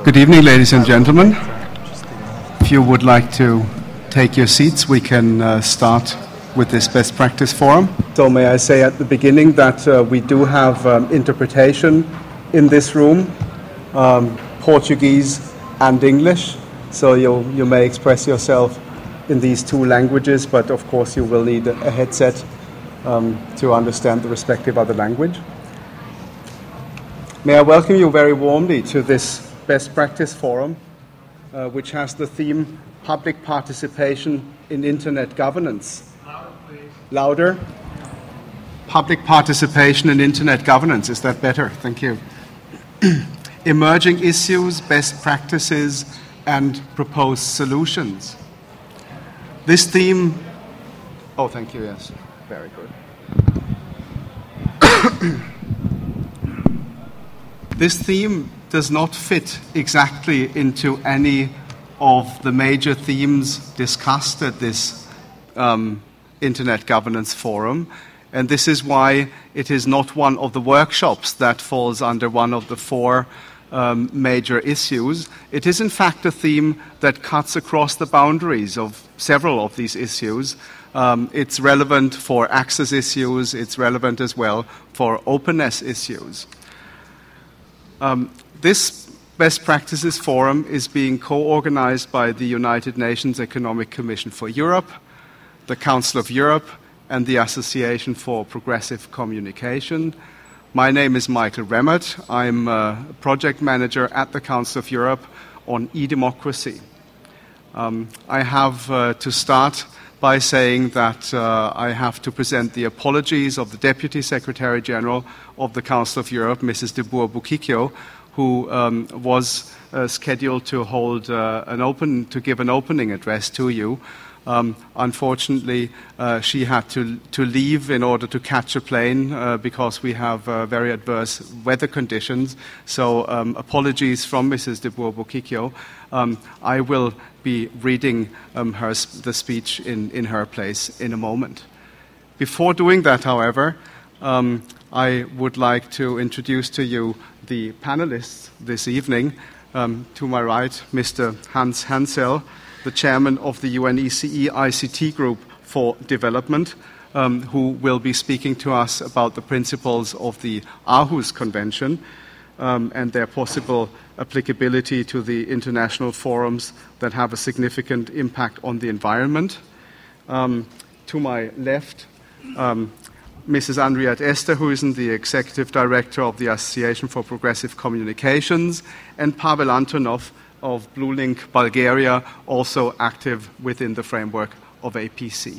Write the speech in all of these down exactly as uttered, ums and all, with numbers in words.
Good evening, ladies and gentlemen. If you would like to take your seats, we can uh, start with this best practice forum. So may I say at the beginning that uh, we do have um, interpretation in this room, um, Portuguese and English, so you you may express yourself in these two languages, but of course you will need a headset um, to understand the respective other language. May I welcome you very warmly to this Best Practice Forum, uh, which has the theme Public Participation in Internet Governance. Louder, please. Louder. Public Participation in Internet Governance. Is that better? Thank you. Emerging issues, best practices, and proposed solutions. This theme... Oh, thank you, yes. Very good. This theme does not fit exactly into any of the major themes discussed at this um, Internet Governance Forum, and this is why it is not one of the workshops that falls under one of the four um, major issues. It is in fact a theme that cuts across the boundaries of several of these issues. Um, it's relevant for access issues, it's relevant as well for openness issues. Um, This Best Practices Forum is being co-organized by the United Nations Economic Commission for Europe, the Council of Europe, and the Association for Progressive Communication. My name is Michael Remmert. I'm a project manager at the Council of Europe on e-democracy. Um, I have uh, to start by saying that uh, I have to present the apologies of the Deputy Secretary General of the Council of Europe, Missus de Boer-Boekikio, who um, was uh, scheduled to hold uh, an open to give an opening address to you. Um, unfortunately, uh, she had to to leave in order to catch a plane uh, because we have uh, very adverse weather conditions. So um, apologies from Missus de Boer-Boekikio. Um, I will be reading um, her sp- the speech in, in her place in a moment. Before doing that, however, um, I would like to introduce to you the panelists this evening. Um, to my right, Mister Hans Hansel, the chairman of the U N E C E I C T Group for Development, um, who will be speaking to us about the principles of the Aarhus Convention um, and their possible applicability to the international forums that have a significant impact on the environment. Um, to my left, um, Missus Andriette Esterhuizen, the Executive Director of the Association for Progressive Communications, and Pavel Antonov of BlueLink Bulgaria, also active within the framework of A P C.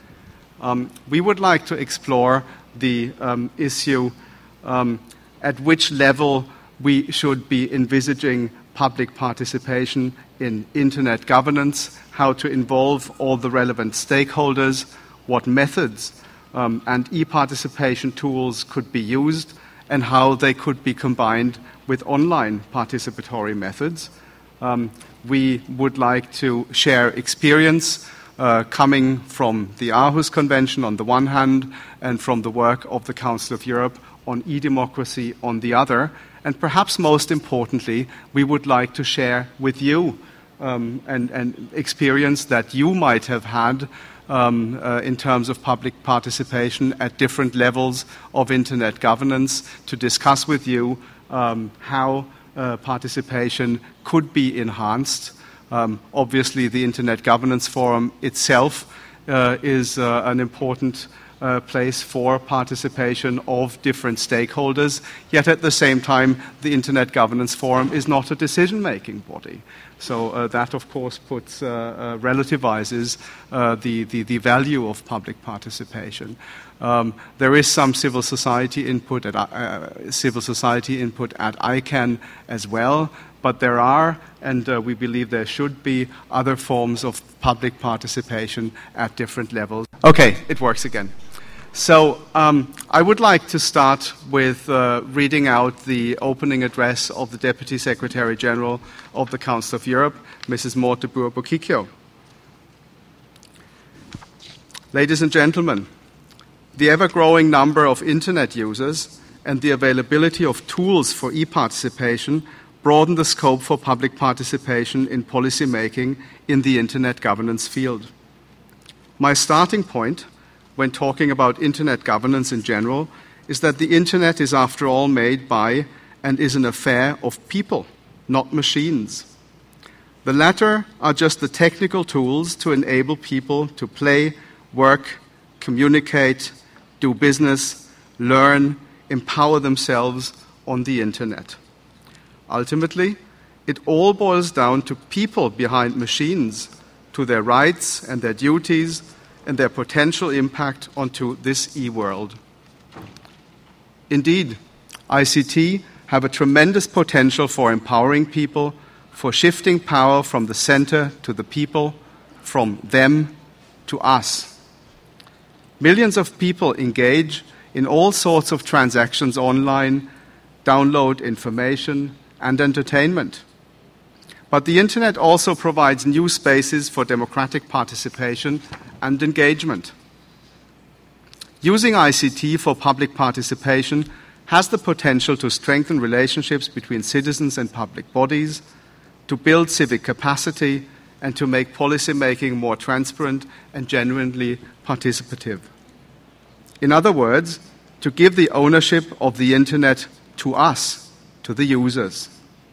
Um, we would like to explore the um, issue um, at which level we should be envisaging public participation in Internet governance, how to involve all the relevant stakeholders, what methods Um, and e-participation tools could be used, and how they could be combined with online participatory methods. Um, we would like to share experience uh, coming from the Aarhus Convention on the one hand, and from the work of the Council of Europe on e-democracy on the other. And perhaps most importantly, we would like to share with you um, an, an experience that you might have had Um, uh, in terms of public participation at different levels of Internet governance, to discuss with you um, how uh, participation could be enhanced. Um, obviously, the Internet Governance Forum itself uh, is uh, an important uh, place for participation of different stakeholders, yet at the same time, the Internet Governance Forum is not a decision-making body. So uh, that, of course, puts uh, uh, relativizes uh, the, the, the value of public participation. Um, there is some civil society input at uh, civil society input at I CANN as well, but there are, and uh, we believe there should be, other forms of public participation at different levels. Okay, it works again. So um, I would like to start with uh, reading out the opening address of the Deputy Secretary General of the Council of Europe, Missus Maud de Boer-Boekikio. Ladies and gentlemen, the ever-growing number of Internet users and the availability of tools for e-participation broaden the scope for public participation in policy making in the Internet governance field. My starting point when talking about Internet governance in general is that the Internet is, after all, made by and is an affair of people, not machines. The latter are just the technical tools to enable people to play, work, communicate, do business, learn, empower themselves on the Internet. Ultimately, it all boils down to people behind machines, to their rights and their duties and their potential impact onto this e-world. Indeed, I C T have a tremendous potential for empowering people, for shifting power from the center to the people, from them to us. Millions of people engage in all sorts of transactions online, download information and entertainment. But the Internet also provides new spaces for democratic participation and engagement. Using I C T for public participation has the potential to strengthen relationships between citizens and public bodies, to build civic capacity, and to make policymaking more transparent and genuinely participative. In other words, to give the ownership of the Internet to us, to the users.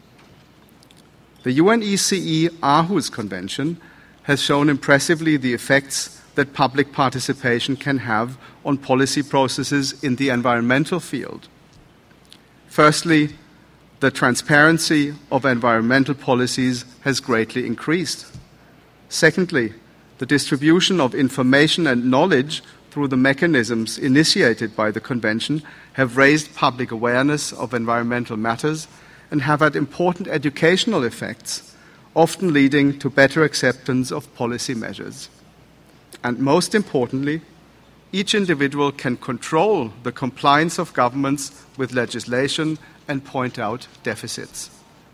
The U N E C E Aarhus Convention has shown impressively the effects that public participation can have on policy processes in the environmental field. Firstly, the transparency of environmental policies has greatly increased. Secondly, the distribution of information and knowledge through the mechanisms initiated by the Convention have raised public awareness of environmental matters and have had important educational effects, often leading to better acceptance of policy measures. And most importantly, each individual can control the compliance of governments with legislation and point out deficits.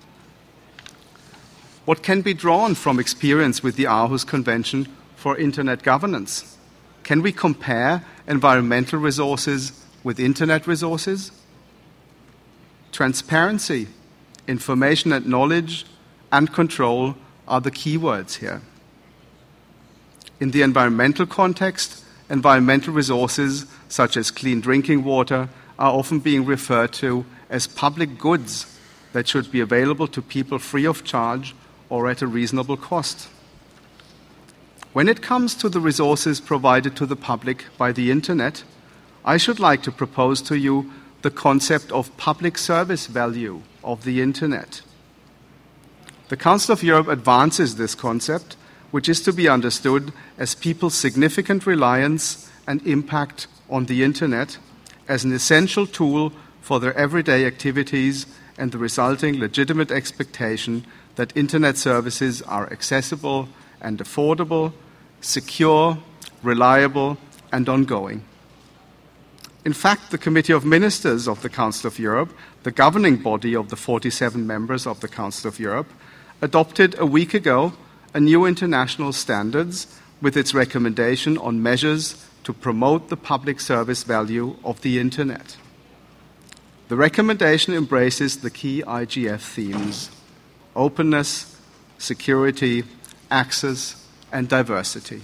What can be drawn from experience with the Aarhus Convention for Internet governance? Can we compare environmental resources with Internet resources? Transparency, information and knowledge, and control are the key words here. In the environmental context, environmental resources such as clean drinking water are often being referred to as public goods that should be available to people free of charge or at a reasonable cost. When it comes to the resources provided to the public by the Internet, I should like to propose to you the concept of public service value of the Internet. The Council of Europe advances this concept, which is to be understood as people's significant reliance and impact on the Internet as an essential tool for their everyday activities and the resulting legitimate expectation that Internet services are accessible and affordable, secure, reliable, and ongoing. In fact, the Committee of Ministers of the Council of Europe, the governing body of the forty-seven members of the Council of Europe, adopted a week ago a new international standards with its recommendation on measures to promote the public service value of the Internet. The recommendation embraces the key I G F themes: openness, security, access, and diversity.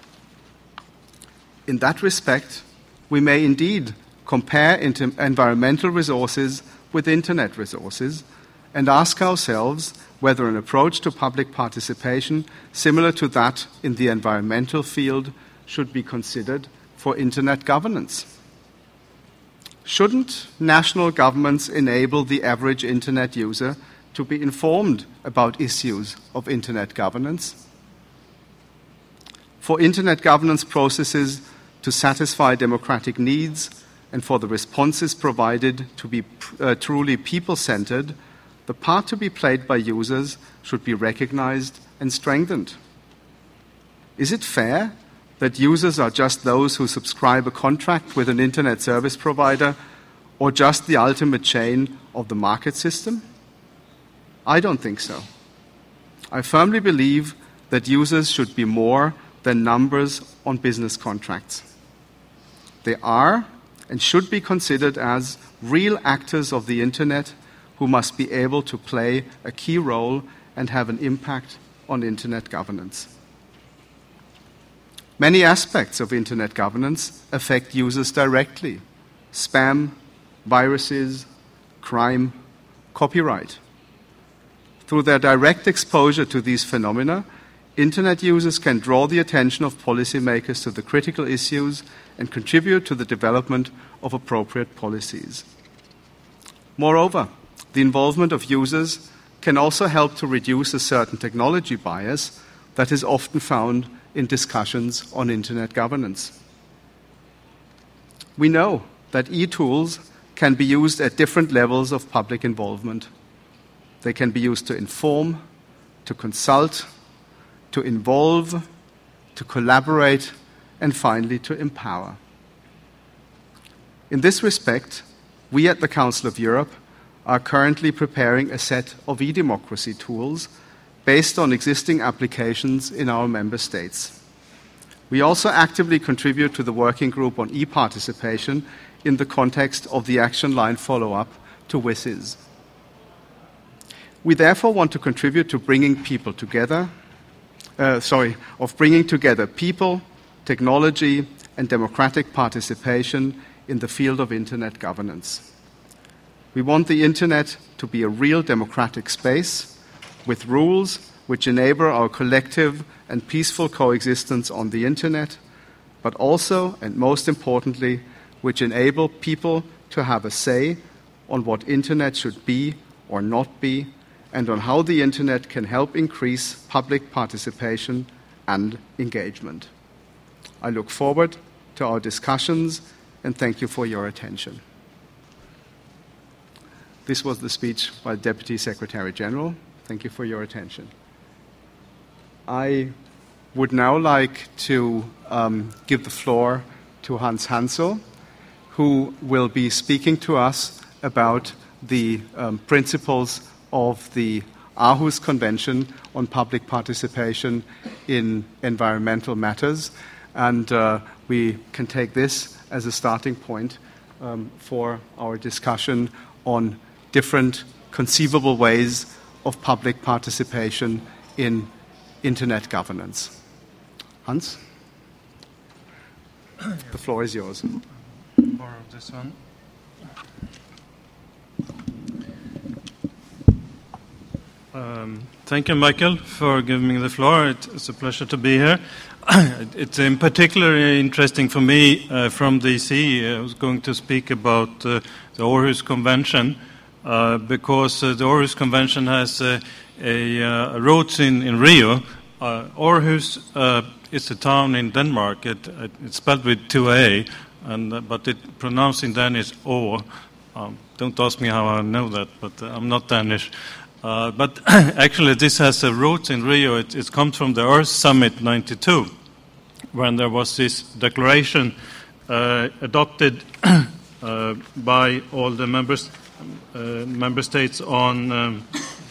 In that respect, we may indeed compare environmental resources with Internet resources and ask ourselves whether an approach to public participation similar to that in the environmental field should be considered for Internet governance. Shouldn't national governments enable the average Internet user to be informed about issues of Internet governance? For Internet governance processes to satisfy democratic needs and for the responses provided to be uh, truly people-centered, the part to be played by users should be recognized and strengthened. Is it fair that users are just those who subscribe a contract with an Internet service provider or just the ultimate chain of the market system? I don't think so. I firmly believe that users should be more than numbers on business contracts. They are and should be considered as real actors of the Internet who must be able to play a key role and have an impact on Internet governance. Many aspects of Internet governance affect users directly: spam, viruses, crime, copyright. Through their direct exposure to these phenomena, Internet users can draw the attention of policymakers to the critical issues and contribute to the development of appropriate policies. Moreover, the involvement of users can also help to reduce a certain technology bias that is often found in discussions on Internet governance. We know that e-tools can be used at different levels of public involvement. They can be used to inform, to consult, to involve, to collaborate, and finally to empower. In this respect, we at the Council of Europe are currently preparing a set of e-democracy tools based on existing applications in our member states. We also actively contribute to the working group on e-participation in the context of the action line follow-up to WSIS. We therefore want to contribute to bringing people together, uh, sorry, of bringing together people, technology, and democratic participation in the field of Internet governance. We want the Internet to be a real democratic space with rules which enable our collective and peaceful coexistence on the Internet, but also, and most importantly, which enable people to have a say on what Internet should be or not be, and on how the Internet can help increase public participation and engagement. I look forward to our discussions and thank you for your attention. This was the speech by the Deputy Secretary General. Thank you for your attention. I would now like to um, give the floor to Hans Hansel, who will be speaking to us about the um, principles of the Aarhus Convention on Public Participation in Environmental Matters. And uh, we can take this as a starting point um, for our discussion on different conceivable ways of public participation in Internet governance. Hans? The floor is yours. Borrow this one. Um, thank you, Michael, for giving me the floor. It, it's a pleasure to be here. It's in particular interesting for me uh, from D C. I was going to speak about uh, the Aarhus Convention uh, because uh, the Aarhus Convention has uh, a uh, roots in, in Rio. Uh, Aarhus uh, is a town in Denmark. It, it, it's spelled with two A, and uh, but it pronounced in Danish Å. Um, don't ask me how I know that, but uh, I'm not Danish. Uh, but actually, this has a root in Rio. It, it comes from the Earth Summit ninety-two, when there was this declaration uh, adopted uh, by all the members, uh, member states on um,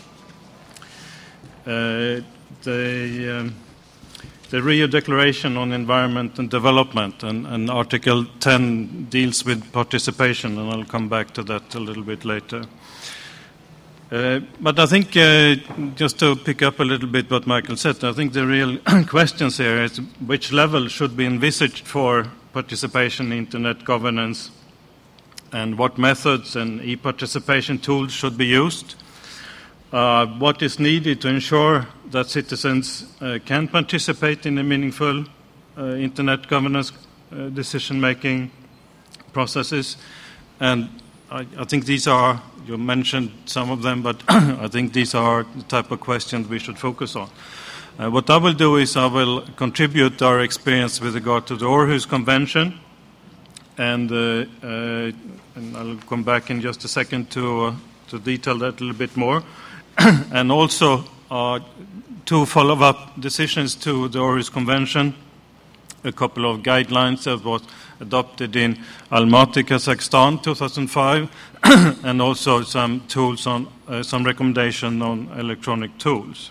uh, the, um, the Rio Declaration on Environment and Development, and, and Article ten deals with participation, and I'll come back to that a little bit later. Uh, but I think, uh, just to pick up a little bit what Michael said, I think the real questions here is which level should be envisaged for participation in Internet governance, and what methods and e-participation tools should be used, uh, what is needed to ensure that citizens uh, can participate in a meaningful uh, Internet governance uh, decision-making processes, and I, I think these are, you mentioned some of them, but I think these are the type of questions we should focus on. Uh, what I will do is I will contribute our experience with regard to the Aarhus Convention, and, uh, uh, and I'll come back in just a second to, uh, to detail that a little bit more, and also uh, two follow-up decisions to the Aarhus Convention, a couple of guidelines that was adopted in Almaty, Kazakhstan, two thousand five, and also some tools on uh, some recommendation on electronic tools.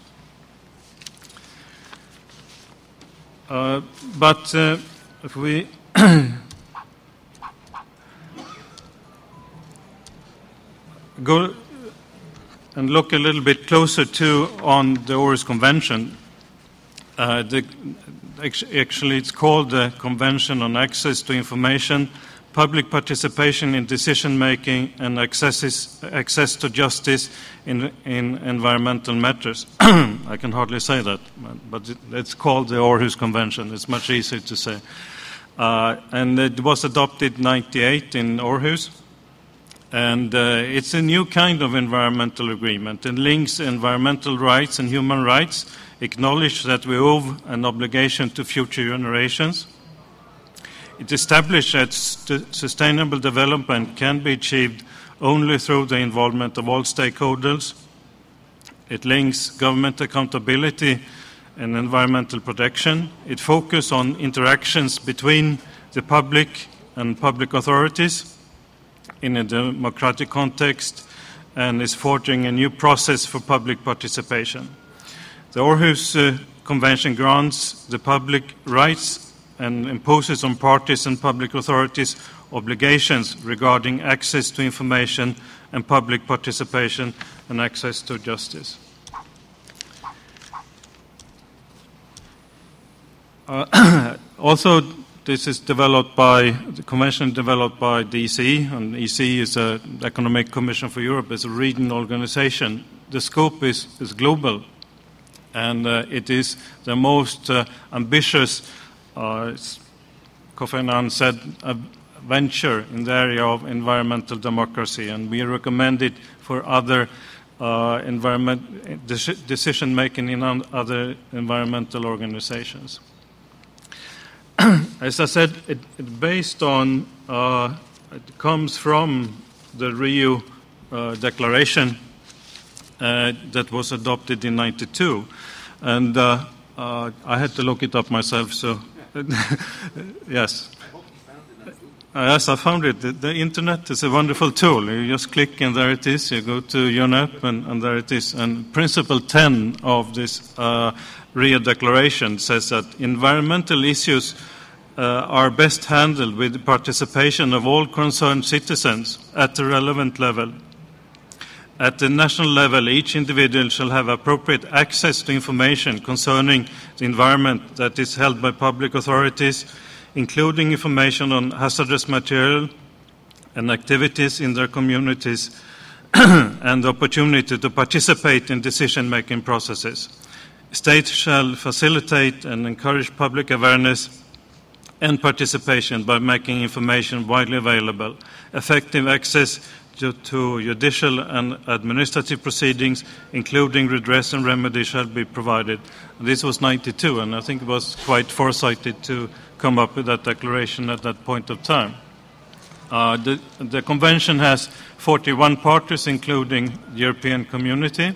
Uh, but uh, if we go and look a little bit closer to on the Aarhus Convention. Uh, the, actually, it's called the Convention on Access to Information, Public Participation in Decision-Making, and access, access to Justice in, in Environmental Matters. I can hardly say that, but it, it's called the Aarhus Convention. It's much easier to say. Uh, and it was adopted in ninety-eight in Aarhus. And uh, it's a new kind of environmental agreement. It links environmental rights and human rights, acknowledge that we owe an obligation to future generations. It establishes that st- sustainable development can be achieved only through the involvement of all stakeholders. It links government accountability and environmental protection. It focuses on interactions between the public and public authorities in a democratic context, and is forging a new process for public participation. The Aarhus uh, Convention grants the public rights and imposes on parties and public authorities obligations regarding access to information and public participation and access to justice. Uh, also, this is developed by, the convention developed by the E C, and E C is a, the Economic Commission for Europe, is a regional organization. The scope is, is global, and uh, it is the most uh, ambitious, uh, Kofi Annan said, a venture in the area of environmental democracy, and we recommend it for other uh, environment, decision-making in other environmental organizations. As I said, it, it based on, uh, it comes from the Rio uh, Declaration uh, that was adopted in ninety-two. And uh, uh, I had to look it up myself, so yes. Uh, yes, I found it. The, the internet is a wonderful tool. You just click and there it is. You go to UNEP and, and there it is. And Principle ten of this uh, Rio Declaration says that environmental issues uh, are best handled with the participation of all concerned citizens at the relevant level. At the national level, each individual shall have appropriate access to information concerning the environment that is held by public authorities, including information on hazardous material and activities in their communities, and the opportunity to participate in decision-making processes. States shall facilitate and encourage public awareness and participation by making information widely available. Effective access to, to judicial and administrative proceedings, including redress and remedy, shall be provided. This was ninety-two, and I think it was quite foresighted to come up with that declaration at that point of time. Uh, the, the convention has forty-one parties, including the European Community.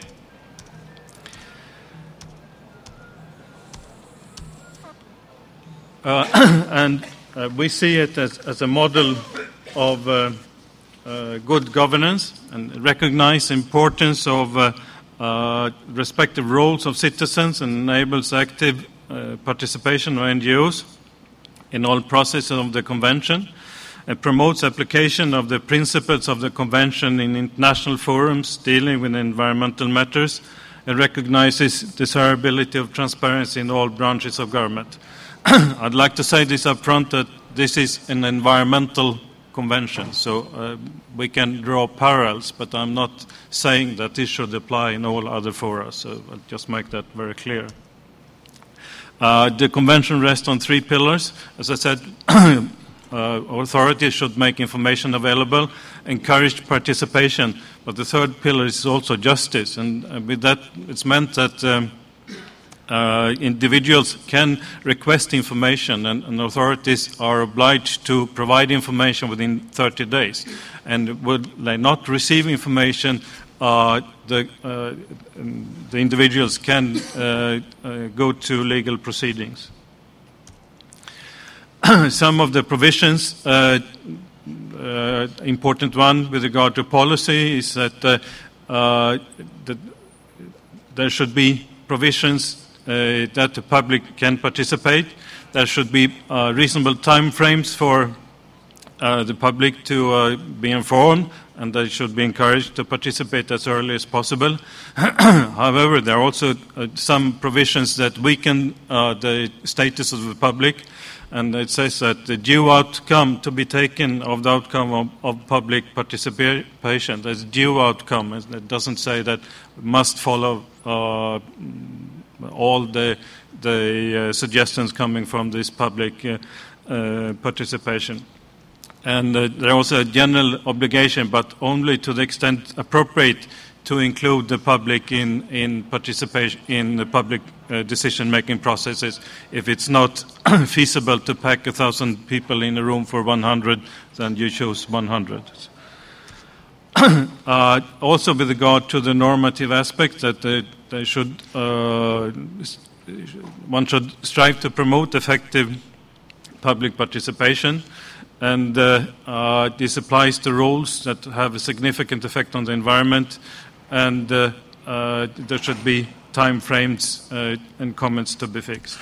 Uh, and uh, we see it as, as a model of uh, uh, good governance and recognize the importance of uh, uh, respective roles of citizens and enables active uh, participation of N G Os in all processes of the Convention. It promotes application of the principles of the Convention in international forums dealing with environmental matters, and recognizes desirability of transparency in all branches of government. I'd like to say this up front, that this is an environmental convention, so uh, we can draw parallels, but I'm not saying that this should apply in all other fora, so I'll just make that very clear. Uh, the convention rests on three pillars. As I said, uh, authorities should make information available, encourage participation, but the third pillar is also justice, and uh, with that it's meant that um, uh, individuals can request information, and, and authorities are obliged to provide information within thirty days, and would they not receive information, Uh, the, uh, the individuals can uh, uh, go to legal proceedings. Some of the provisions, uh, uh, important one with regard to policy is that, uh, uh, that there should be provisions uh, that the public can participate. There should be uh, reasonable time frames for Uh, the public to uh, be informed and they should be encouraged to participate as early as possible. However, there are also uh, some provisions that weaken uh, the status of the public, and it says that the due outcome to be taken of the outcome of, of public participation, there's due outcome. It doesn't say that must follow uh, all the, the uh, suggestions coming from this public uh, uh, participation. And uh, there is also a general obligation, but only to the extent appropriate, to include the public in, in participation in the public uh, decision-making processes. If it's not feasible to pack a thousand people in a room for one hundred, then you choose one hundred. uh, also, with regard to the normative aspect, that they, they should uh, one should strive to promote effective public participation. And uh, uh, this applies to rules that have a significant effect on the environment, and uh, uh, there should be time frames uh, and comments to be fixed.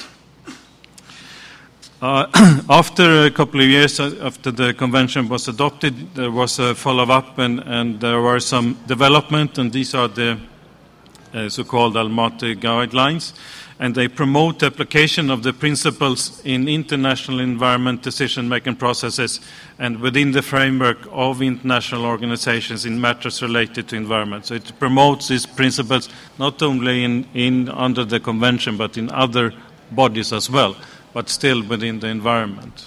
Uh, after a couple of years after the convention was adopted, there was a follow-up, and, and there were some development, and these are the uh, so-called Almaty guidelines. And they promote application of the principles in international environment decision-making processes and within the framework of international organizations in matters related to environment. So it promotes these principles not only in, in under the convention, but in other bodies as well, but still within the environment.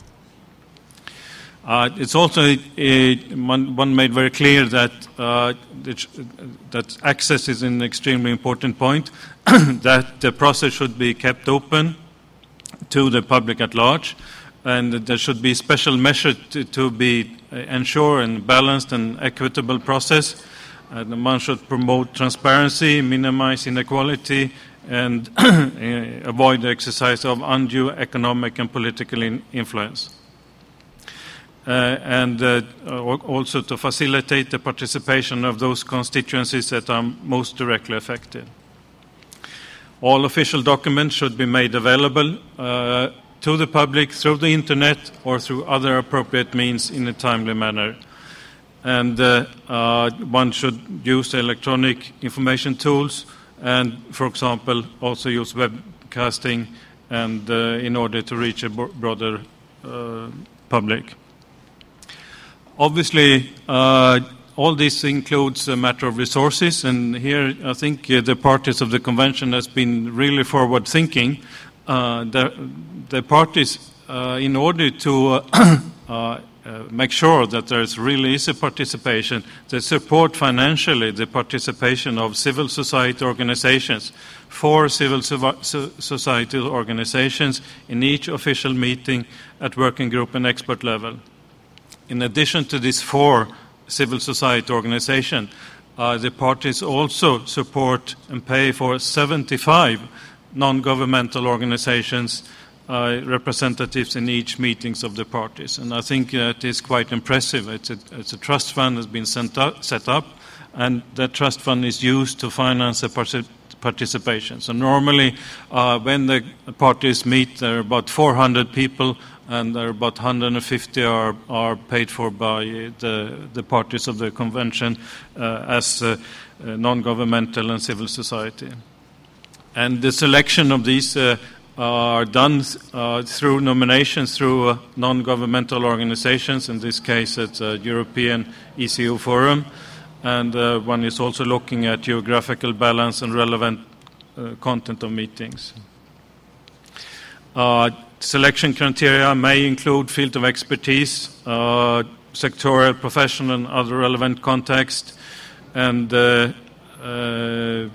Uh, it's also uh, one, one made very clear that uh, that access is an extremely important point, that the process should be kept open to the public at large, and there should be special measures to, to be uh, ensure a balanced and equitable process. And one should promote transparency, minimize inequality, and avoid the exercise of undue economic and political in influence. Uh, and uh, also to facilitate the participation of those constituencies that are most directly affected. All official documents should be made available uh, to the public through the internet or through other appropriate means in a timely manner. And uh, uh, one should use electronic information tools and, for example, also use webcasting and uh, in order to reach a broader uh, public. Obviously, uh, all this includes a matter of resources, and here I think uh, the parties of the convention has been really forward-thinking. Uh, the, the parties, uh, in order to uh, uh, make sure that there really is a participation, they support financially the participation of civil society organizations, four civil society organizations in each official meeting at working group and expert level. In addition to these four civil society organizations, uh, the parties also support and pay for seventy-five non-governmental organizations, uh, representatives in each meetings of the parties. And I think that is quite impressive. It's a, it's a trust fund that has been sent up, set up, and that trust fund is used to finance the participation. participation. So normally, uh, when the parties meet, there are about four hundred people, and there are about one hundred fifty are, are paid for by the, the parties of the convention uh, as uh, uh, non-governmental and civil society. And the selection of these uh, are done uh, through nominations through uh, non-governmental organizations, in this case it's a European E C U forum. And uh, one is also looking at geographical balance and relevant uh, content of meetings. Uh, selection criteria may include field of expertise, uh, sectorial, professional, and other relevant context, and uh, uh,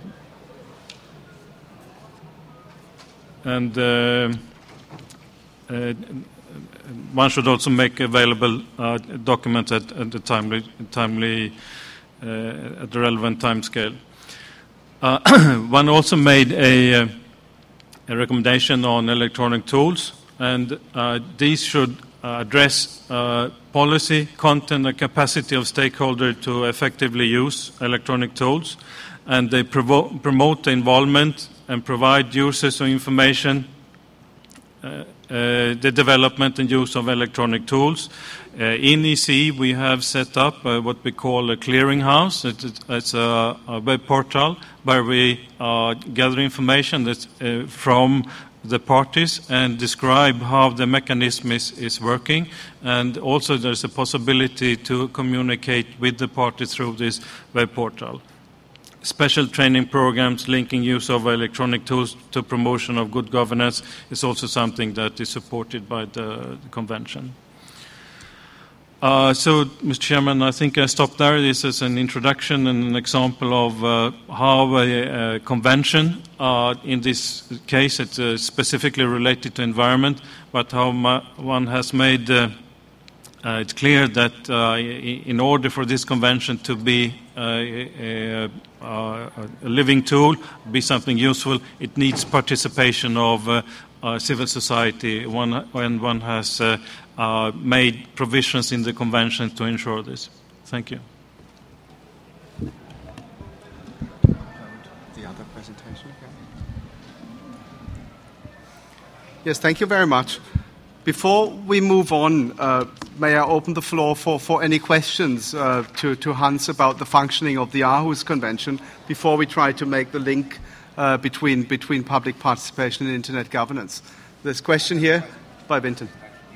and uh, uh, one should also make available uh, documents at, at the timely timely. Uh, at the relevant time scale. Uh, one also made a, uh, a recommendation on electronic tools, and uh, these should uh, address uh, policy, content, and capacity of stakeholders to effectively use electronic tools, and they provo- promote the involvement and provide users of information uh, uh, the development and use of electronic tools. Uh, in E C, we have set up uh, what we call a clearinghouse. It, it's a, a web portal where we uh, gather information that's, uh, from the parties and describe how the mechanism is, is working. And also there's a possibility to communicate with the party through this web portal. Special training programs linking use of electronic tools to promotion of good governance is also something that is supported by the, the convention. Uh, so, Mister Chairman, I think I stop there. This is an introduction and an example of uh, how a, a convention, uh, in this case it's uh, specifically related to environment, but how ma- one has made uh, uh, it clear that uh, in order for this convention to be uh, a, a, a living tool, be something useful, it needs participation of uh, uh, civil society one, when one has uh, Uh, made provisions in the convention to ensure this. Thank you. The other presentation. Yes, thank you very much. Before we move on, uh, may I open the floor for, for any questions uh, to, to Hans about the functioning of the Aarhus Convention before we try to make the link uh, between, between public participation and internet governance. There's a question here by Vinton.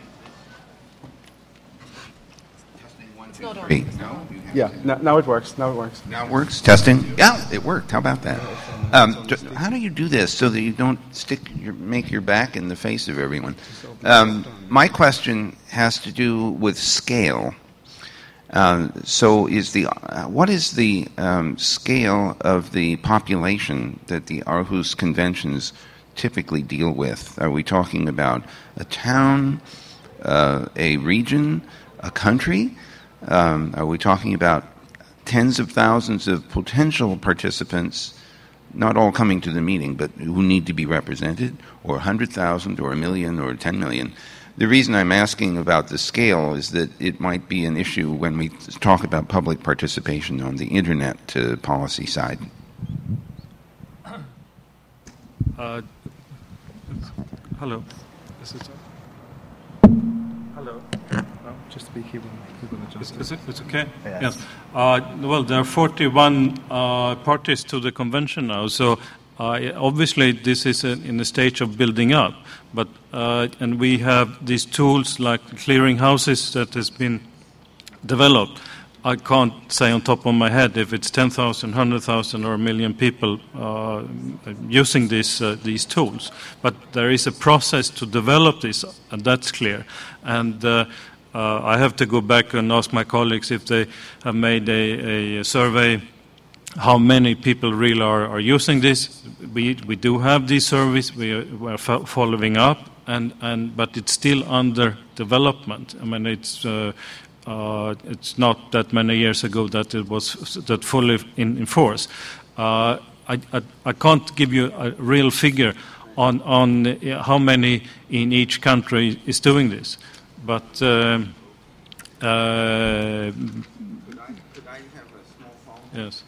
Three. No? Yeah, no, now it works. Now it works. Now it works. Testing. Yeah, it worked. How about that? Um, how do you do this so that you don't stick your, make your back in the face of everyone? Um, my question has to do with scale. Um, so, is the uh, what is the um, scale of the population that the Aarhus conventions typically deal with? Are we talking about a town, uh, a region, a country? Um, are we talking about tens of thousands of potential participants, not all coming to the meeting, but who need to be represented, or one hundred thousand, or a million, or ten million? The reason I'm asking about the scale is that it might be an issue when we talk about public participation on the internet uh, policy side. Uh, hello. Is it hello. No? Just speak, he will, he will adjust. Is, is it? It's okay? Yes. Yes. Uh, well, there are forty-one uh, parties to the convention now, so uh, obviously this is a, in a stage of building up. But uh, and we have these tools like clearing houses that has been developed. I can't say on top of my head if it's ten thousand, one hundred thousand, or a million people uh, using this, uh, these tools. But there is a process to develop this, and that's clear. And uh, uh, I have to go back and ask my colleagues if they have made a, a survey how many people really are, are using this. We we do have these surveys. We are, we are fo- following up, and, and but it's still under development. I mean, it's uh, uh, it's not that many years ago that it was that fully in, in force. Uh, I, I I can't give you a real figure on on how many in each country is doing this, but. Um, uh, Could I have a small phone? yes.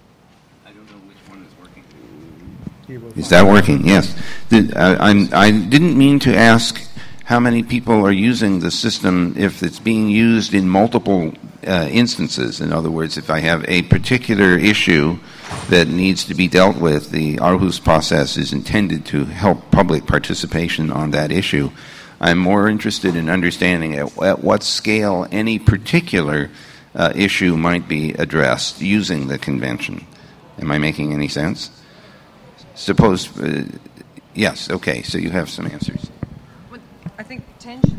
Is that working? Yes. Did, uh, I'm, I didn't mean to ask how many people are using the system if it's being used in multiple uh, instances. In other words, if I have a particular issue that needs to be dealt with, the Aarhus process is intended to help public participation on that issue. I'm more interested in understanding at, at what scale any particular uh, issue might be addressed using the convention. Am I making any sense? Suppose, uh, yes, okay, so you have some answers. Well, I think potentially,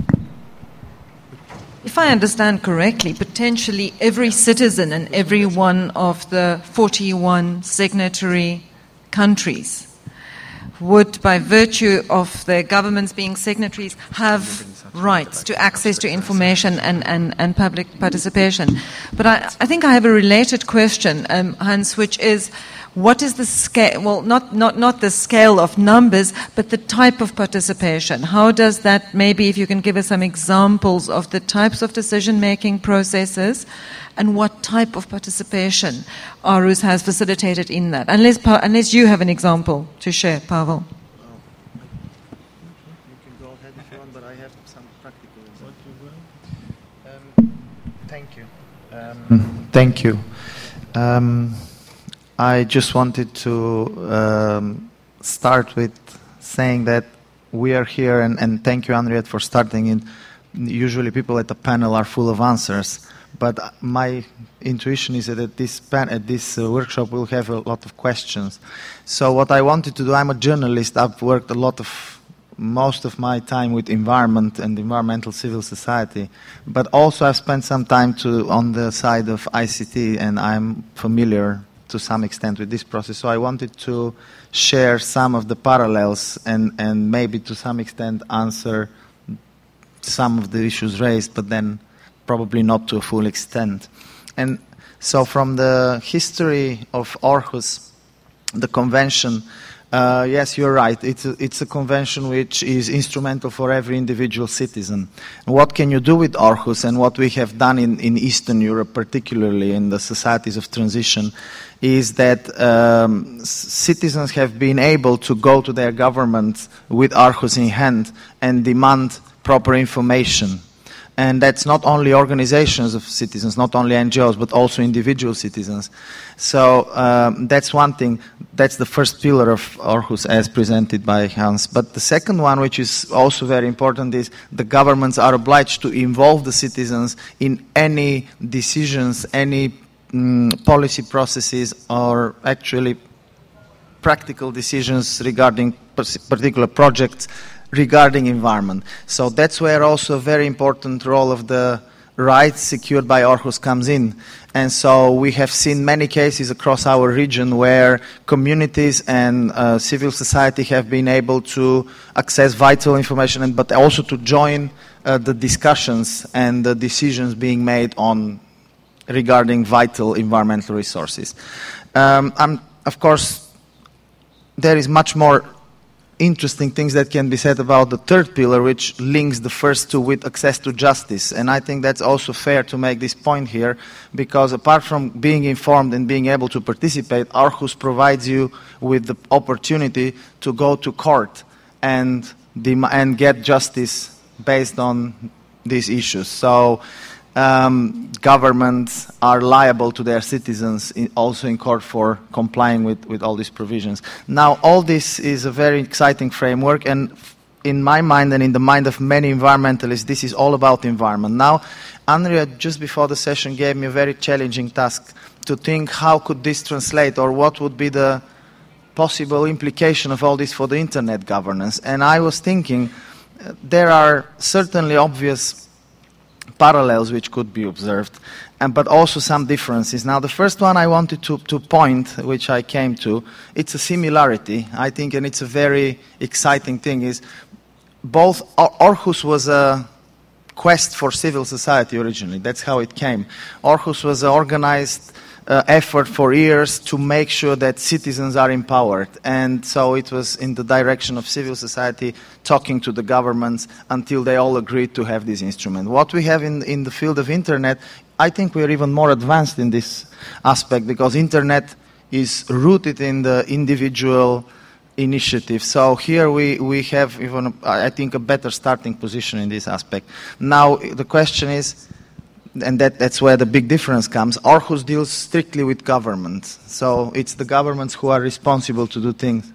if I understand correctly, potentially every citizen in every one of the forty-one signatory countries would, by virtue of their governments being signatories, have rights to access to information and, and, and public participation. But I, I think I have a related question, um, Hans, which is, what is the scale, well, not, not, not the scale of numbers, but the type of participation? How does that, maybe if you can give us some examples of the types of decision-making processes and what type of participation Aarhus has facilitated in that? Unless, unless you have an example to share, Pavel. Thank you. Um, I just wanted to um, start with saying that we are here, and, and thank you, Henriette, for starting it. Usually people at the panel are full of answers, but my intuition is that at this, pan, at this uh, workshop we'll have a lot of questions. So what I wanted to do, I'm a journalist, I've worked a lot of most of my time with environment and environmental civil society, but also I've spent some time to, on the side of I C T, and I'm familiar to some extent with this process. So I wanted to share some of the parallels and, and maybe to some extent answer some of the issues raised, but then probably not to a full extent. And so from the history of Aarhus, the convention, Uh, yes, you're right. It's a, it's a convention which is instrumental for every individual citizen. And what can you do with Aarhus, and what we have done in, in Eastern Europe, particularly in the societies of transition, is that um, citizens have been able to go to their government with Aarhus in hand and demand proper information. And that's not only organizations of citizens, not only N G Os, but also individual citizens. So um, that's one thing. That's the first pillar of Aarhus as presented by Hans. But the second one, which is also very important, is the governments are obliged to involve the citizens in any decisions, any mm, policy processes, or actually practical decisions regarding particular projects regarding environment. So that's where also a very important role of the rights secured by Aarhus comes in. And so we have seen many cases across our region where communities and uh, civil society have been able to access vital information, and, but also to join uh, the discussions and the decisions being made on regarding vital environmental resources. Um, I'm, of course, there is much more interesting things that can be said about the third pillar, which links the first two with access to justice. And I think that's also fair to make this point here, because apart from being informed and being able to participate, Aarhus provides you with the opportunity to go to court and, and get justice based on these issues. So um, governments are liable to their citizens in, also in court for complying with, with all these provisions. Now, all this is a very exciting framework, and in my mind and in the mind of many environmentalists, this is all about environment. Now, Andrea, just before the session, gave me a very challenging task to think how could this translate, or what would be the possible implication of all this for the internet governance. And I was thinking uh, there are certainly obvious parallels which could be observed, and, but also some differences. Now, the first one I wanted to, to point, which I came to, it's a similarity, I think, and it's a very exciting thing, is both Aarhus was a quest for civil society originally. That's how it came. Aarhus was an organized uh, effort for years to make sure that citizens are empowered. And so it was in the direction of civil society talking to the governments until they all agreed to have this instrument. What we have in, in the field of internet, I think we're even more advanced in this aspect, because internet is rooted in the individual initiative. So here we, we have even, I think, a better starting position in this aspect. Now, the question is, and that, that's where the big difference comes, Aarhus deals strictly with governments. So it's the governments who are responsible to do things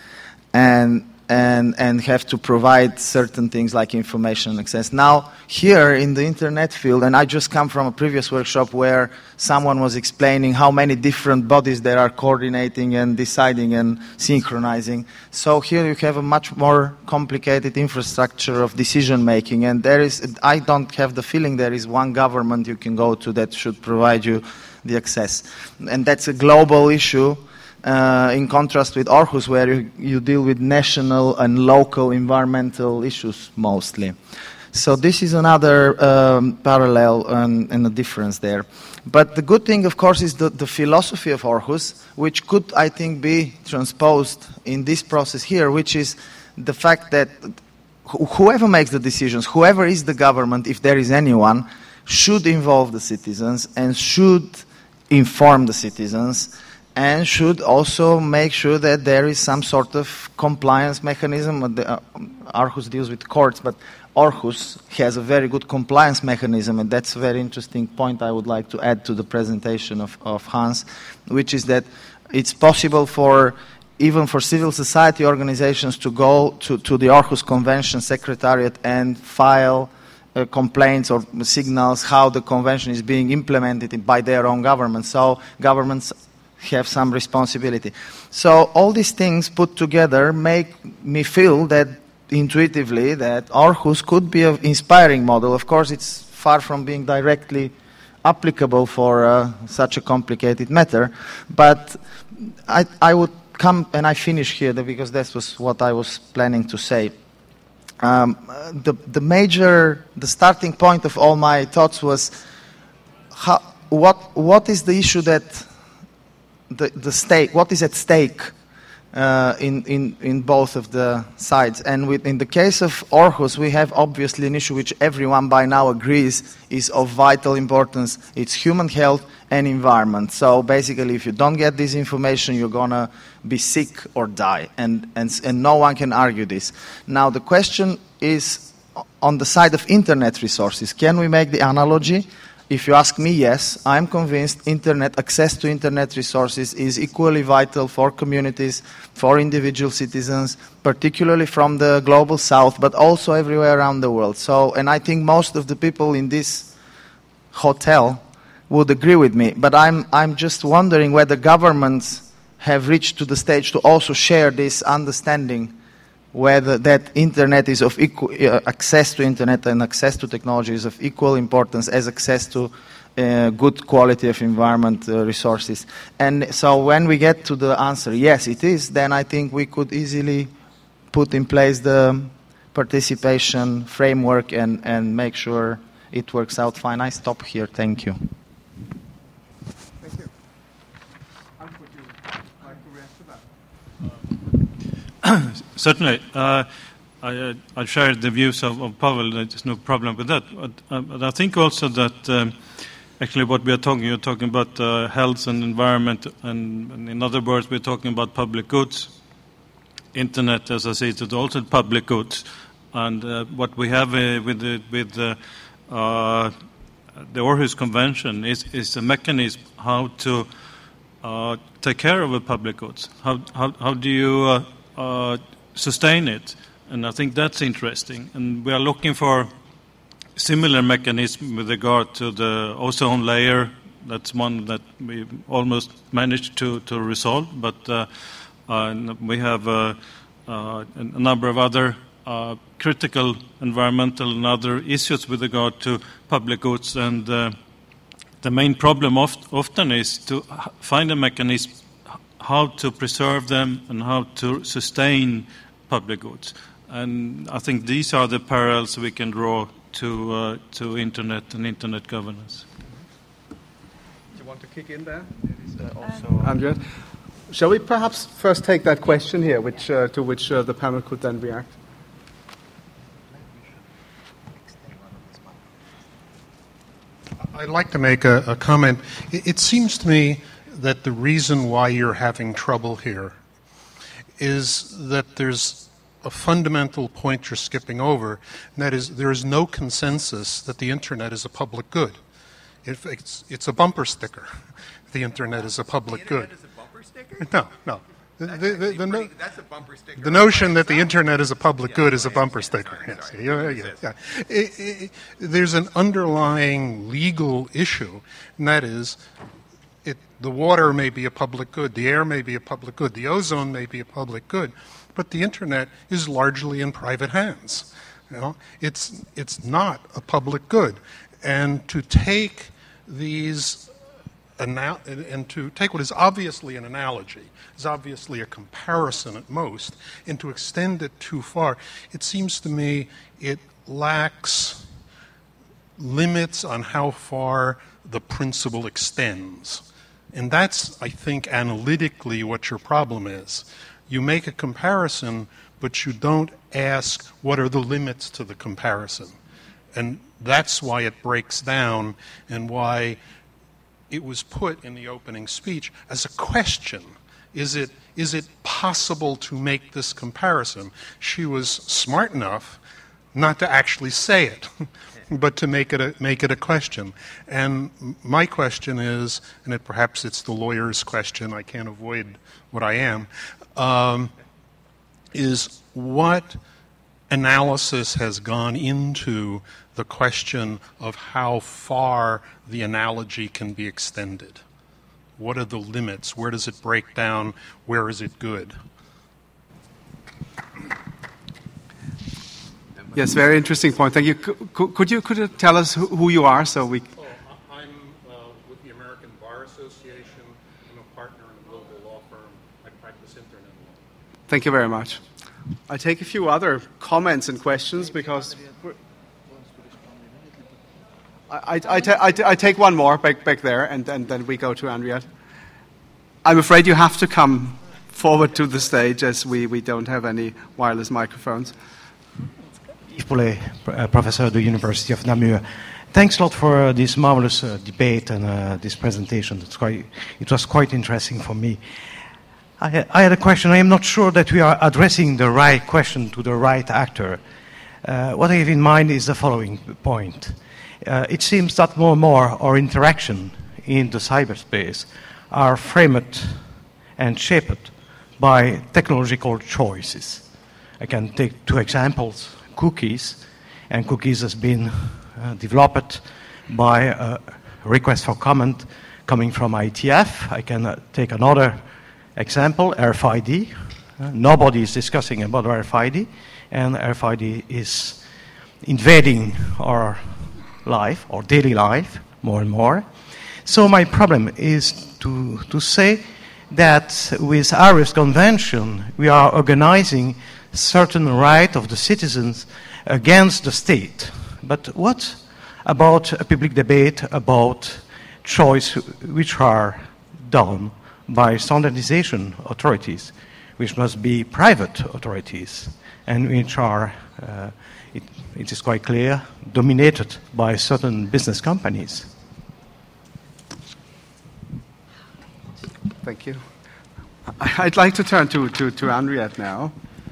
and, and, and have to provide certain things like information and access. Now, here in the internet field, and I just come from a previous workshop where someone was explaining how many different bodies there are coordinating and deciding and synchronizing. So here you have a much more complicated infrastructure of decision making, and there is, I don't have the feeling there is one government you can go to that should provide you the access. And that's a global issue. Uh, in contrast with Aarhus, where you, you deal with national and local environmental issues mostly. So this is another um, parallel and, and a difference there. But the good thing, of course, is the, the philosophy of Aarhus, which could, I think, be transposed in this process here, which is the fact that wh- whoever makes the decisions, whoever is the government, if there is anyone, should involve the citizens and should inform the citizens, and should also make sure that there is some sort of compliance mechanism. The, uh, Aarhus deals with courts, but Aarhus has a very good compliance mechanism, and that's a very interesting point I would like to add to the presentation of, of Hans, which is that it's possible for even for civil society organizations to go to, to the Aarhus Convention Secretariat and file uh, complaints or signals how the convention is being implemented by their own government. So governments have some responsibility. So all these things put together make me feel that intuitively that Aarhus could be an inspiring model. Of course, it's far from being directly applicable for uh, such a complicated matter, but I, I would come, and I finish here because that was what I was planning to say. Um, the, the major, the starting point of all my thoughts was how, what, what is the issue that the, the stake, what is at stake uh, in, in, in both of the sides. And with, in the case of Aarhus, we have obviously an issue which everyone by now agrees is of vital importance. It's human health and environment. So basically, if you don't get this information, you're going to be sick or die. And, and, and no one can argue this. Now, the question is on the side of internet resources. Can we make the analogy? If you ask me, yes, I'm convinced internet access to internet resources is equally vital for communities, for individual citizens, particularly from the global south, but also everywhere around the world. So, and I think most of the people in this hotel would agree with me, but I'm, I'm just wondering whether governments have reached to the stage to also share this understanding whether that internet is of equal, uh, access to internet and access to technology is of equal importance as access to uh, good quality of environment uh, resources. And so when we get to the answer, yes, it is, then I think we could easily put in place the participation framework and, and make sure it works out fine. I stop here. Thank you. Thank you. Hans, would you like to react to that? Certainly. Uh, I, uh, I share the views of, of Pavel. There's no problem with that. But, uh, but I think also that um, actually what we are talking, you're talking about uh, health and environment, and, and in other words, we're talking about public goods. Internet, as I say, is also public goods. And uh, what we have uh, with the, with the, uh, the Aarhus Convention is, is a mechanism how to uh, take care of the public goods. How, how, how do you uh, uh, sustain it? And I think that's interesting. And we are looking for similar mechanism with regard to the ozone layer. That's one that we almost managed to, to resolve, but uh, uh, we have uh, uh, a number of other uh, critical environmental and other issues with regard to public goods. And uh, the main problem oft, often is to find a mechanism how to preserve them and how to sustain public goods. And I think these are the parallels we can draw to uh, to internet and internet governance. Do you want to kick in there? Uh, also, Andrea, shall we perhaps first take that question here, which uh, to which uh, the panel could then react? I'd like to make a, a comment. It, it seems to me that the reason why you're having trouble here is that there's a fundamental point you're skipping over, and that is there is no consensus that the internet is a public good. If it's, it's a bumper sticker. The internet is a public the good. Is a bumper sticker? No, no. The, That's, the, the, the, pretty, no, that's a bumper sticker. the notion that the internet is a public Yeah, good is a I bumper understand. sticker. Sorry, Yes. sorry. Yeah, yeah, yeah. It, it, there's an underlying legal issue, and that is it, the water may be a public good, the air may be a public good, the ozone may be a public good, but the internet is largely in private hands. You know, it's it's not a public good, and to take these ana- and to take what is obviously an analogy, is obviously a comparison at most, and to extend it too far, it seems to me it lacks limits on how far the principle extends. And that's, I think, analytically what your problem is. You make a comparison, but you don't ask what are the limits to the comparison. And that's why it breaks down and why it was put in the opening speech as a question. Is it, is it possible to make this comparison? She was smart enough not to actually say it, but to make it a, make it a question. And my question is, and it, perhaps it's the lawyer's question, I can't avoid what I am, um, is what analysis has gone into the question of how far the analogy can be extended? What are the limits? Where does it break down? Where is it good? Yes, very interesting point. Thank you. Could, could you could you tell us who, who you are, so we? Oh, I'm uh, with the American Bar Association. I'm a partner in a global law firm. I practice internet law. Thank you very much. I take a few other comments and questions because I, I, I, ta- I, ta- I take one more back back there, and, and then we go to Henriette. I'm afraid you have to come forward to the stage, as we, we don't have any wireless microphones. Yves Paulet, uh, professor at the University of Namur. Thanks a lot for uh, this marvelous uh, debate and uh, this presentation. It's quite, it was quite interesting for me. I, I had a question. I am not sure that we are addressing the right question to the right actor. Uh, what I have in mind is the following point. Uh, it seems that more and more our interaction in the cyberspace are framed and shaped by technological choices. I can take two examples. Cookies, and cookies has been uh, developed by a request for comment coming from I T F. I can uh, take another example, R F I D. Uh, nobody is discussing about R F I D, and R F I D is invading our life, our daily life, more and more. So my problem is to, to say that with Aarhus Convention, we are organizing certain right of the citizens against the state. But what about a public debate about choice which are done by standardization authorities, which must be private authorities, and which are, uh, it, it is quite clear, dominated by certain business companies? Thank you. I'd like to turn to, to, to Henriette now.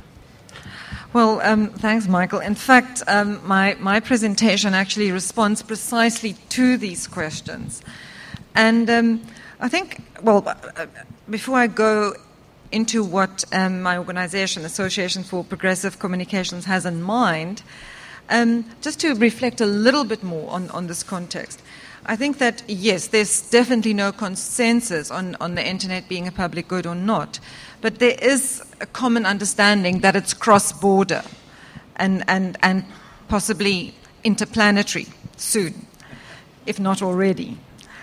Well, um, thanks, Michael. In fact, um, my, my presentation actually responds precisely to these questions. And um, I think, well, uh, before I go into what um, my organization, Association for Progressive Communications, has in mind, um, just to reflect a little bit more on, on this context. I think that, yes, there's definitely no consensus on, on the internet being a public good or not, but there is a common understanding that it's cross-border and, and, and possibly interplanetary soon, if not already.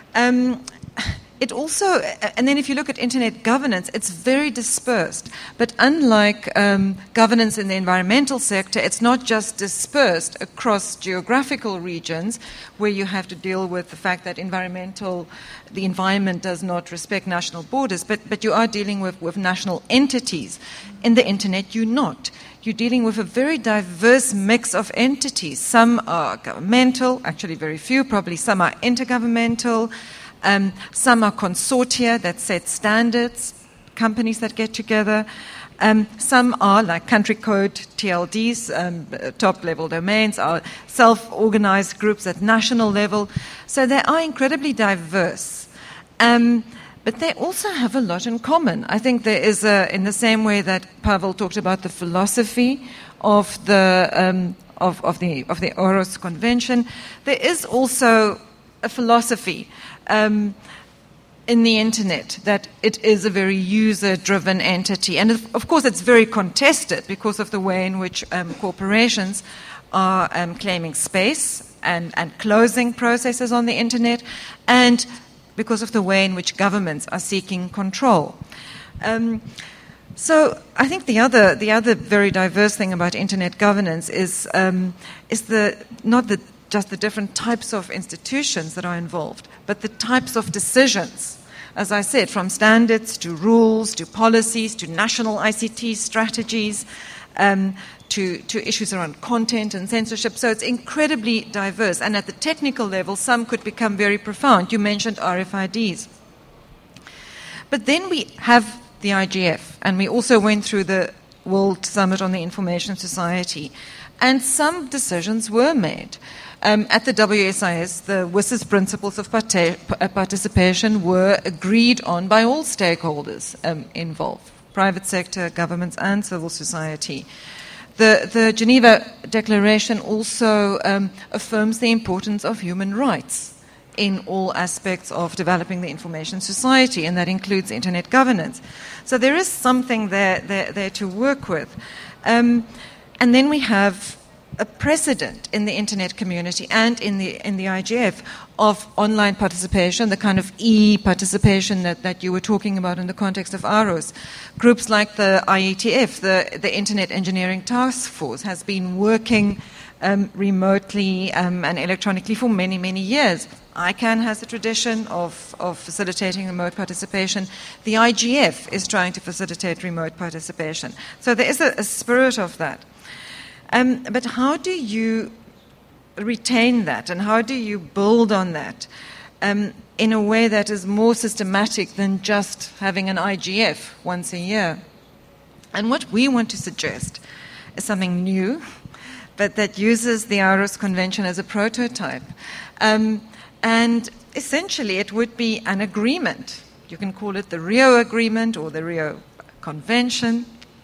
Um, It also, and then if you look at internet governance, it's very dispersed. But unlike um, governance in the environmental sector, it's not just dispersed across geographical regions where you have to deal with the fact that environmental, the environment does not respect national borders, but, but you are dealing with, with national entities. In the internet, you're not. You're dealing with a very diverse mix of entities. Some are governmental, actually very few, probably some are intergovernmental. Um, some are consortia that set standards, companies that get together. Um, some are, like country code T L Ds, um, top-level domains, are self-organized groups at national level. So they are incredibly diverse. Um, but they also have a lot in common. I think there is, a, in the same way that Pavel talked about the philosophy of the um, of, of the of the Aarhus Convention, there is also a philosophy Um, in the internet, that it is a very user-driven entity. And of course it's very contested because of the way in which um, corporations are um, claiming space and, and closing processes on the internet, and because of the way in which governments are seeking control. Um, so I think the other the other very diverse thing about internet governance is um, is the not the just the different types of institutions that are involved, but the types of decisions, as I said, from standards to rules to policies to national I C T strategies um, to, to issues around content and censorship. So it's incredibly diverse. And at the technical level, some could become very profound. You mentioned R F I Ds. But then we have the I G F, and we also went through the World Summit on the Information Society. And some decisions were made. Um, at the W S I S, the W S I S principles of parta- participation were agreed on by all stakeholders um, involved, private sector, governments, and civil society. The, the Geneva Declaration also um, affirms the importance of human rights in all aspects of developing the information society, and that includes internet governance. So there is something there, there, there to work with. Um, and then we have a precedent in the internet community and in the in the I G F of online participation, the kind of e-participation that, that you were talking about in the context of ARUS. Groups like the I E T F, the, the Internet Engineering Task Force, has been working um, remotely um, and electronically for many, many years. ICANN has a tradition of, of facilitating remote participation. The I G F is trying to facilitate remote participation. So there is a, a spirit of that. Um, but how do you retain that, and how do you build on that um, in a way that is more systematic than just having an I G F once a year? And what we want to suggest is something new, but that uses the Aarhus Convention as a prototype. Um, and essentially it would be an agreement. You can call it the Rio Agreement or the Rio Convention.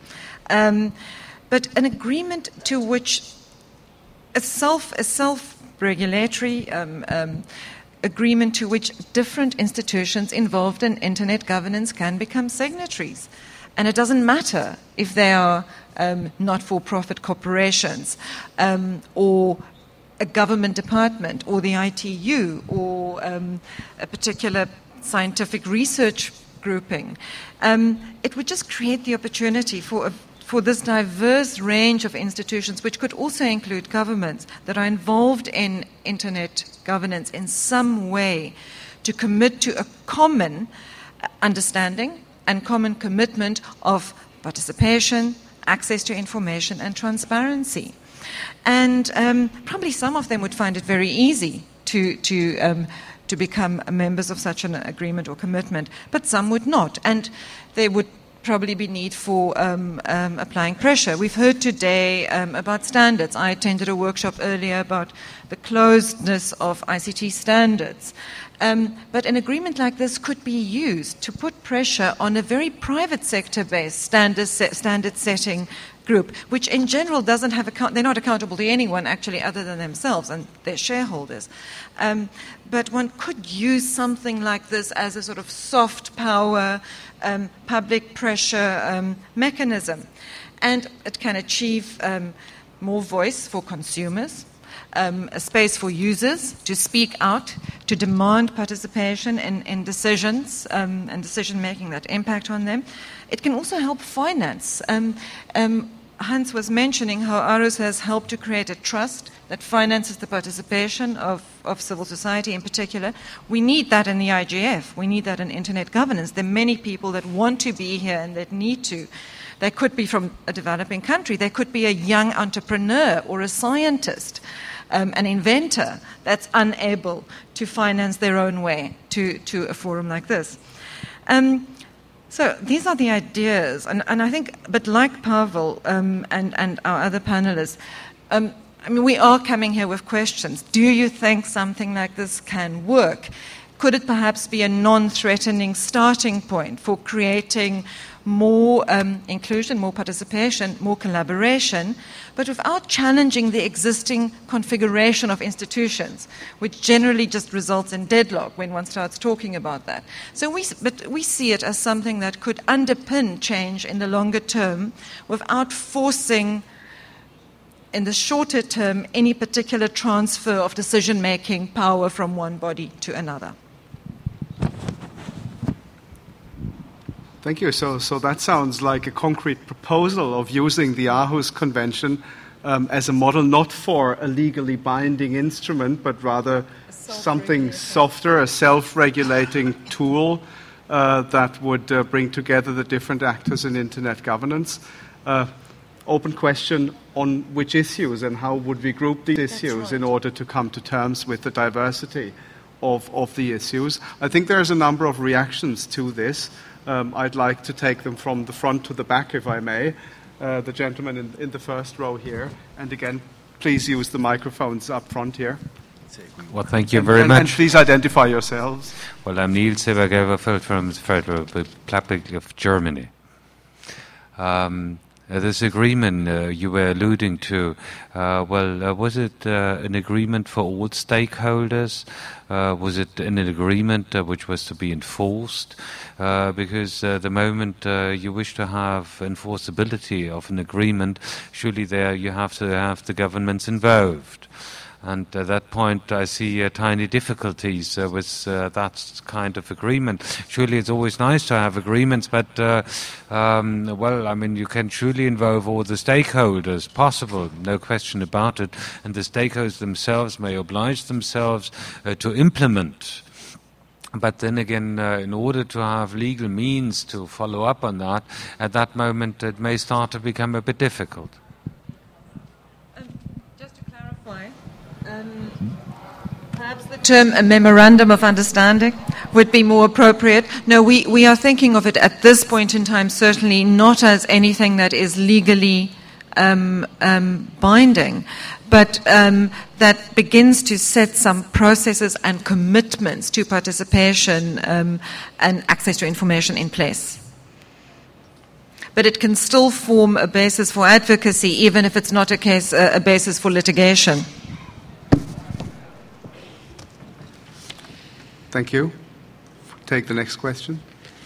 Um, but an agreement to which a self a self-regulatory um, um, agreement to which different institutions involved in internet governance can become signatories. And it doesn't matter if they are um, not-for-profit corporations um, or a government department or the I T U or um, a particular scientific research grouping. Um, it would just create the opportunity for a for this diverse range of institutions, which could also include governments that are involved in internet governance in some way, to commit to a common understanding and common commitment of participation, access to information, and transparency. And um, probably some of them would find it very easy to, to um, to become members of such an agreement or commitment, but some would not. And they would probably be need for um, um, applying pressure. We've heard today um, about standards. I attended a workshop earlier about the closedness of I C T standards. Um, but an agreement like this could be used to put pressure on a very private sector-based standard, set, standard setting group, which in general doesn't have account, they're not accountable to anyone actually other than themselves and their shareholders. Um, but one could use something like this as a sort of soft power, um, public pressure um, mechanism. And it can achieve um, more voice for consumers, um, a space for users to speak out, to demand participation in, in decisions um, and decision-making that impact on them. It can also help finance. Um, um, Hans was mentioning how Aarhus has helped to create a trust that finances the participation of, of civil society in particular. We need that in the I G F. We need that in internet governance. There are many people that want to be here and that need to. They could be from a developing country. They could be a young entrepreneur or a scientist, um, an inventor that's unable to finance their own way to, to a forum like this. Um, So these are the ideas, and, and I think, but like Pavel um, and, and our other panelists, um, I mean, we are coming here with questions. Do you think something like this can work? Could it perhaps be a non-threatening starting point for creating more um, inclusion, more participation, more collaboration, but without challenging the existing configuration of institutions, which generally just results in deadlock when one starts talking about that. So we, but we see it as something that could underpin change in the longer term without forcing, in the shorter term, any particular transfer of decision-making power from one body to another. Thank you. So, so that sounds like a concrete proposal of using the Aarhus Convention um, as a model, not for a legally binding instrument, but rather something softer, a self-regulating tool uh, that would uh, bring together the different actors in internet governance. Uh, open question on which issues and how would we group these That's issues right. in order to come to terms with the diversity of, of the issues. I think there's a number of reactions to this. Um, I'd like to take them from the front to the back, if I may. uh, the gentleman in, in the first row here. And again, please use the microphones up front here. Well, thank you and, very and, much. And please identify yourselves. Well, I'm Niels Seberg-Elverfeld from the Federal Republic of Germany. Um, uh, this agreement uh, you were alluding to, uh, well, uh, was it uh, an agreement for all stakeholders? Uh, was it an agreement uh, which was to be enforced? Uh, because uh, the moment uh, you wish to have enforceability of an agreement, surely there you have to have the governments involved. And at that point, I see uh, tiny difficulties uh, with uh, that kind of agreement. Surely it's always nice to have agreements, but, uh, um, well, I mean, you can surely involve all the stakeholders possible, no question about it. And the stakeholders themselves may oblige themselves uh, to implement. But then again, uh, in order to have legal means to follow up on that, at that moment it may start to become a bit difficult. Um, just to clarify, Um, perhaps the term a memorandum of understanding would be more appropriate. No, we, we are thinking of it at this point in time certainly not as anything that is legally um, um, binding, but um, that begins to set some processes and commitments to participation um, and access to information in place. But it can still form a basis for advocacy, even if it's not a case, uh, a basis for litigation. Thank you. Take the next question.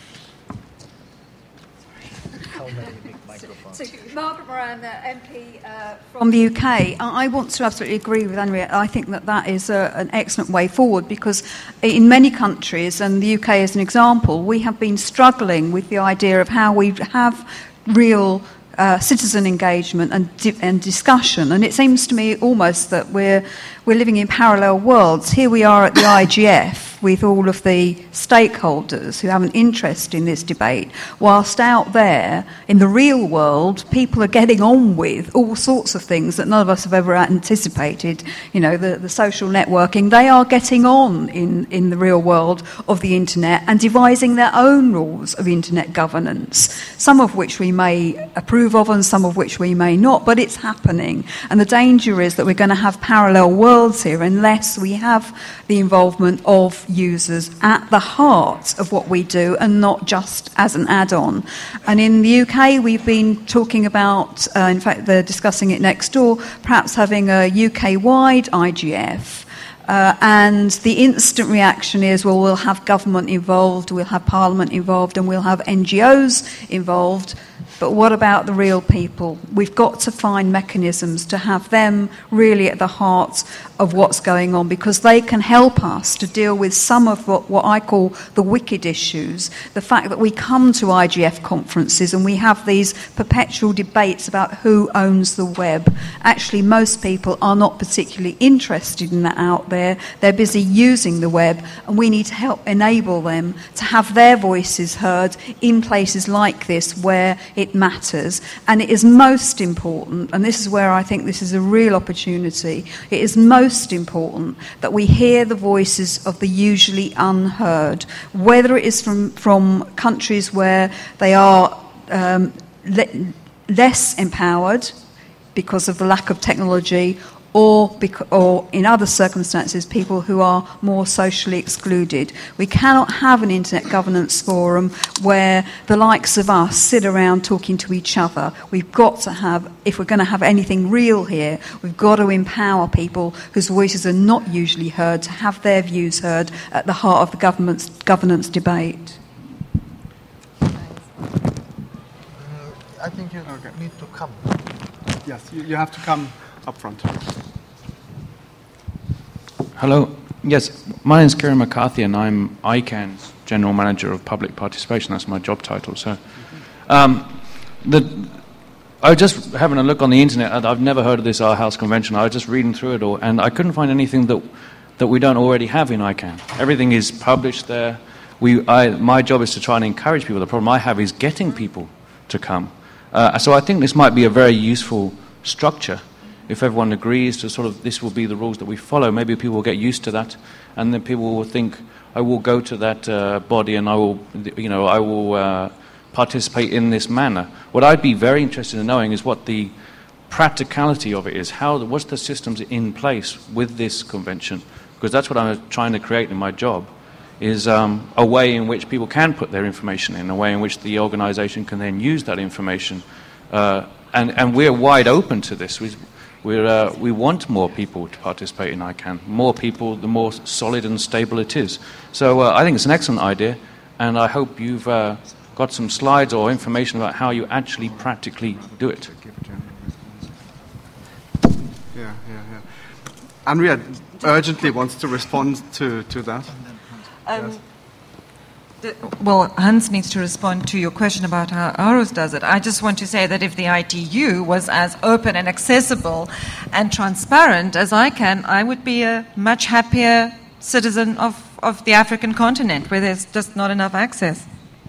So, Margaret Moran, uh, M P uh, from the U K. I want to absolutely agree with Andrea. I think that that is a, an excellent way forward, because in many countries, and the U K is an example, we have been struggling with the idea of how we have real Uh, citizen engagement and, di- and discussion, and it seems to me almost that we're we're living in parallel worlds. Here we are at the I G F with all of the stakeholders who have an interest in this debate, whilst out there in the real world, people are getting on with all sorts of things that none of us have ever anticipated. You know, the, the social networking, they are getting on in, in the real world of the internet and devising their own rules of internet governance, some of which we may approve of and some of which we may not, but it's happening. And the danger is that we're going to have parallel worlds here unless we have the involvement of users at the heart of what we do and not just as an add-on. And in the U K we've been talking about, uh, in fact they're discussing it next door, perhaps having a U K-wide I G F. Uh, and the instant reaction is, well, we'll have government involved, we'll have Parliament involved, and we'll have N G Os involved. But what about the real people? We've got to find mechanisms to have them really at the heart of what's going on, because they can help us to deal with some of what, what I call the wicked issues. The fact that we come to I G F conferences and we have these perpetual debates about who owns the web. Actually, most people are not particularly interested in that out there. They're busy using the web, and we need to help enable them to have their voices heard in places like this where it matters. And it is most important, and this is where I think this is a real opportunity, it is most important that we hear the voices of the usually unheard, whether it is from, from countries where they are um, le- less empowered because of the lack of technology, or, bec- or in other circumstances, people who are more socially excluded. We cannot have an internet governance forum where the likes of us sit around talking to each other. We've got to have, if we're going to have anything real here, we've got to empower people whose voices are not usually heard to have their views heard at the heart of the government's governance debate. I think you okay. need to come. Yes, you, you have to come up front. Hello. Yes, my name is Kieran McCarthy, and I'm I CANN's General Manager of Public Participation. That's my job title. So, um, the I was just having a look on the internet, and I've never heard of this Our House Convention. I was just reading through it all, and I couldn't find anything that that we don't already have in I CANN. Everything is published there. We, I, my job is to try and encourage people. The problem I have is getting people to come. Uh, so I think this might be a very useful structure. If everyone agrees to sort of, this will be the rules that we follow, maybe people will get used to that, and then people will think, I will go to that uh, body and I will, you know, I will uh, participate in this manner. What I'd be very interested in knowing is what the practicality of it is. How, what's the systems in place with this convention? Because that's what I'm trying to create in my job, is um, a way in which people can put their information in, a way in which the organization can then use that information. Uh, and, and we're wide open to this. We, we're, uh, we want more people to participate in I CANN. More people, the more solid and stable it is. So uh, I think it's an excellent idea, and I hope you've uh, got some slides or information about how you actually practically do it. Yeah, yeah, yeah. Andrea urgently wants to respond to, to that. Um, yes. the, well, Hans needs to respond to your question about how Aarhus does it. I just want to say that if the I T U was as open and accessible and transparent as I CANN, I would be a much happier citizen of, of the African continent, where there's just not enough access.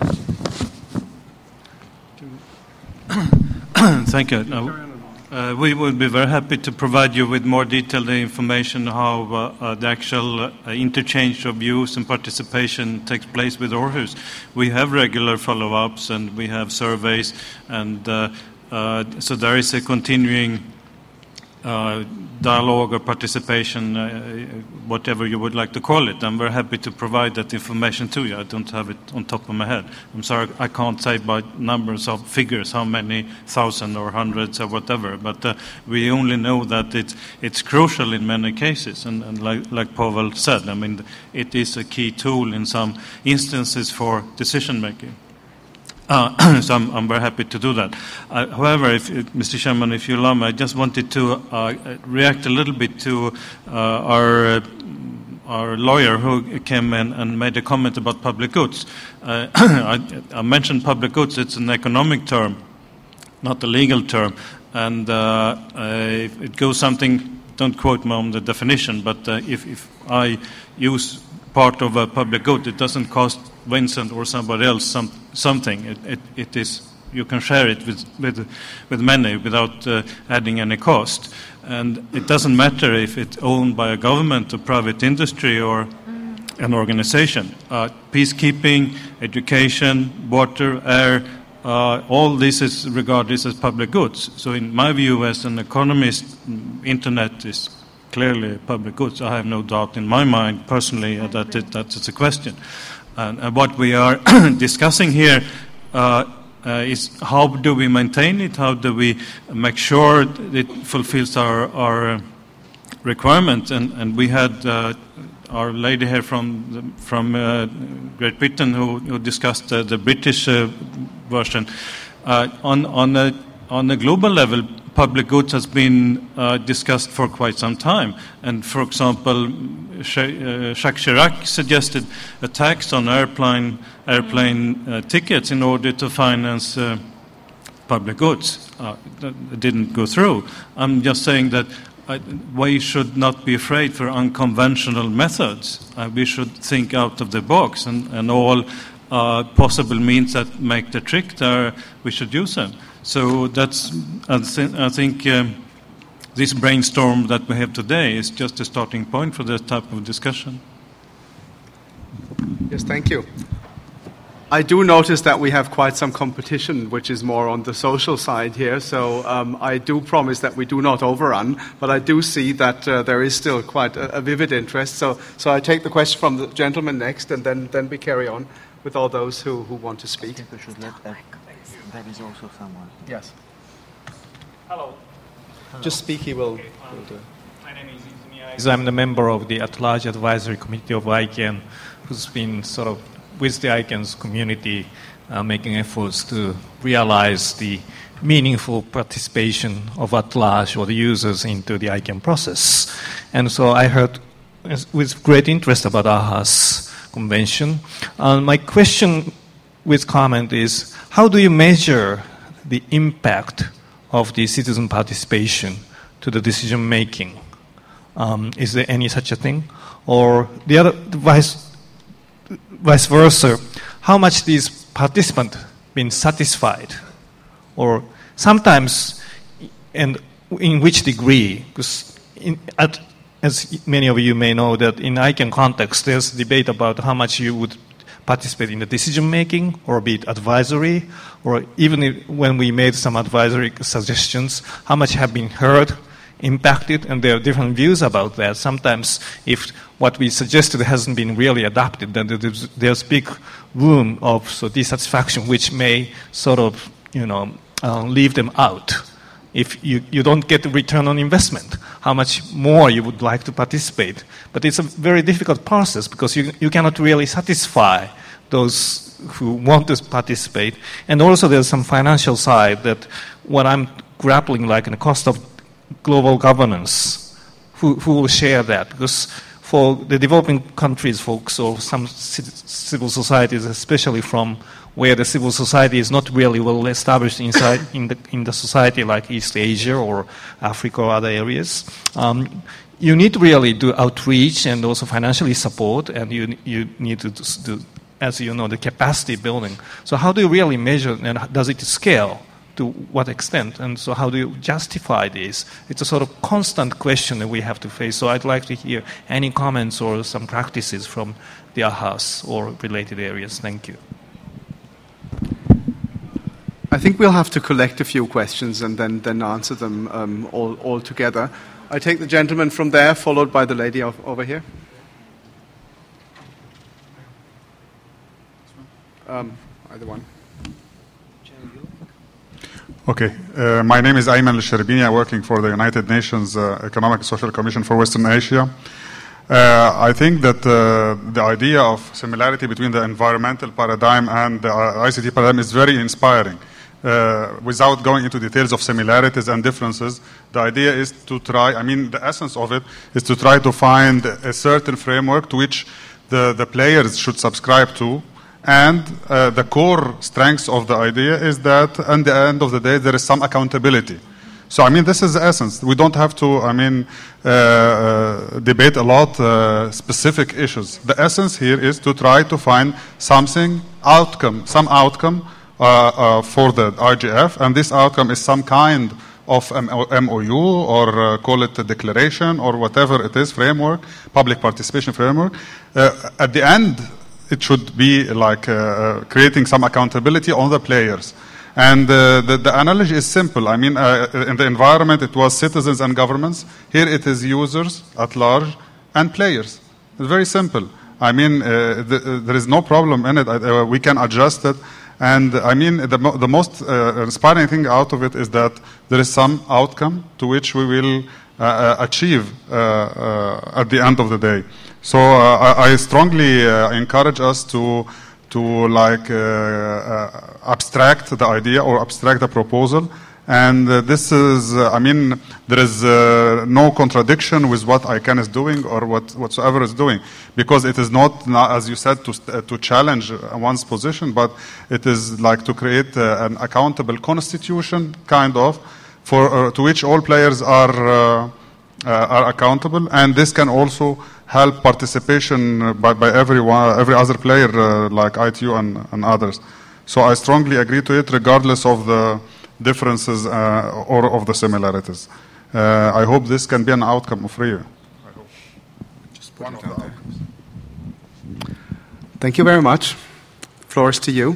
Thank you. No. Uh, we would be very happy to provide you with more detailed information how uh, uh, the actual uh, interchange of views and participation takes place with Aarhus. We have regular follow-ups and we have surveys, and uh, uh, so there is a continuing uh, dialogue or participation, uh, whatever you would like to call it. I'm very happy to provide that information to you. I don't have it on top of my head. I'm sorry, I can't say by numbers of figures how many thousand or hundreds or whatever, but uh, we only know that it's, it's crucial in many cases, and, and like, like Pavel said, I mean, it is a key tool in some instances for decision making. Uh, so I'm, I'm very happy to do that. Uh, however, if, if, Mister Chairman, if you allow me, I just wanted to uh, react a little bit to uh, our uh, our lawyer who came in and made a comment about public goods. Uh, I, I mentioned public goods. It's an economic term, not a legal term, and uh, uh, it goes something. Don't quote me on the definition, but uh, if, if I use part of a public good, it doesn't cost Vincent or somebody else some, something. It, it, it is, you can share it with, with, with many without uh, adding any cost. And it doesn't matter if it's owned by a government, a private industry, or an organization. Uh, peacekeeping, education, water, air, uh, all this is regarded as public goods. So in my view as an economist, internet is clearly public goods. I have no doubt in my mind personally uh, that it, that it's a question. And, and what we are discussing here uh, uh, is how do we maintain it, how do we make sure it fulfills our, our uh, requirement. And, and we had uh, our lady here from, the, from uh, Great Britain who, who discussed uh, the British uh, version. Uh, on, on, a, on a global level, public goods has been uh, discussed for quite some time. And, for example, Jacques Chirac suggested a tax on airplane, airplane uh, tickets in order to finance uh, public goods. Uh, that didn't go through. I'm just saying that uh, we should not be afraid for unconventional methods. Uh, we should think out of the box, and, and all uh, possible means that make the trick there, we should use them. So that's, I, th- I think um, this brainstorm that we have today is just a starting point for that type of discussion. Yes, thank you. I do notice that we have quite some competition, which is more on the social side here. So um, I do promise that we do not overrun, but I do see that uh, there is still quite a, a vivid interest. So, so I take the question from the gentleman next, and then, then we carry on with all those who, who want to speak. I think we should let that. There is also someone. Yes. Hello. Just speak, he will, okay, um, will do. My name is Izumi. I'm the member of the at-large advisory committee of I CANN, who's been sort of with the I CANN's community uh, making efforts to realize the meaningful participation of at-large or the users into the I CANN process. And so I heard with great interest about Aarhus Convention. Uh, my question with comment is, how do you measure the impact of the citizen participation to the decision making? Um, is there any such a thing? Or the other vice, vice versa, how much these participants been satisfied? Or sometimes, and in which degree? Because in, at, as many of you may know, that in I CANN context, there's debate about how much you would participate in the decision making, or be it advisory, or even if, when we made some advisory suggestions, how much have been heard, impacted, and there are different views about that. Sometimes if what we suggested hasn't been really adopted, then there's, there's big room of so dissatisfaction, which may sort of, you know, uh, leave them out. If you, you don't get the return on investment, how much more you would like to participate. But it's a very difficult process because you, you cannot really satisfy those who want to participate. And also there's some financial side that what I'm grappling like in the cost of global governance, who, who will share that? Because for the developing countries folks or some civil societies, especially from where the civil society is not really well established inside in the in the society like East Asia or Africa or other areas, um, you need to really do outreach and also financially support, and you you need to do, as you know, the capacity building. So how do you really measure, and does it scale? To what extent? And so how do you justify this? It's a sort of constant question that we have to face. So I'd like to hear any comments or some practices from the A H A S or related areas. Thank you. I think we'll have to collect a few questions and then, then answer them um, all, all together. I take the gentleman from there, followed by the lady of, over here. Um, either one. Okay, uh, my name is Ayman Al-Sharbini. I'm working for the United Nations uh, Economic and Social Commission for Western Asia. Uh, I think that uh, the idea of similarity between the environmental paradigm and the I C T paradigm is very inspiring. Uh, without going into details of similarities and differences, the idea is to try, I mean, the essence of it is to try to find a certain framework to which the, the players should subscribe to. And uh, the core strengths of the idea is that at the end of the day, there is some accountability. So, I mean, this is the essence. We don't have to, I mean, uh, uh, debate a lot uh, specific issues. The essence here is to try to find something, outcome, some outcome uh, uh, for the I G F, and this outcome is some kind of M O U or uh, call it a declaration or whatever it is, framework, public participation framework. Uh, at the end, it should be like uh, creating some accountability on the players. And uh, the, the analogy is simple. I mean, uh, in the environment, it was citizens and governments. Here it is users at large and players. It's very simple. I mean, uh, the, there is no problem in it. Uh, we can adjust it. And I mean, the, mo the most uh, inspiring thing out of it is that there is some outcome to which we will uh, achieve uh, uh, at the end of the day. So uh, I, I strongly uh, encourage us to to like uh, uh, abstract the idea or abstract the proposal, and uh, this is uh, I mean there is uh, no contradiction with what I C A N is doing or what whatsoever is doing, because it is not, as you said, to uh, to challenge one's position, but it is like to create uh, an accountable constitution kind of for uh, to which all players are uh, uh, are accountable, and this can also help participation by, by everyone, every other player uh, like I T U and, and others. So I strongly agree to it, regardless of the differences uh, or of the similarities. Uh, I hope this can be an outcome of RIO. I hope. Just one of the outcomes. Thank you very much. Floor is to you.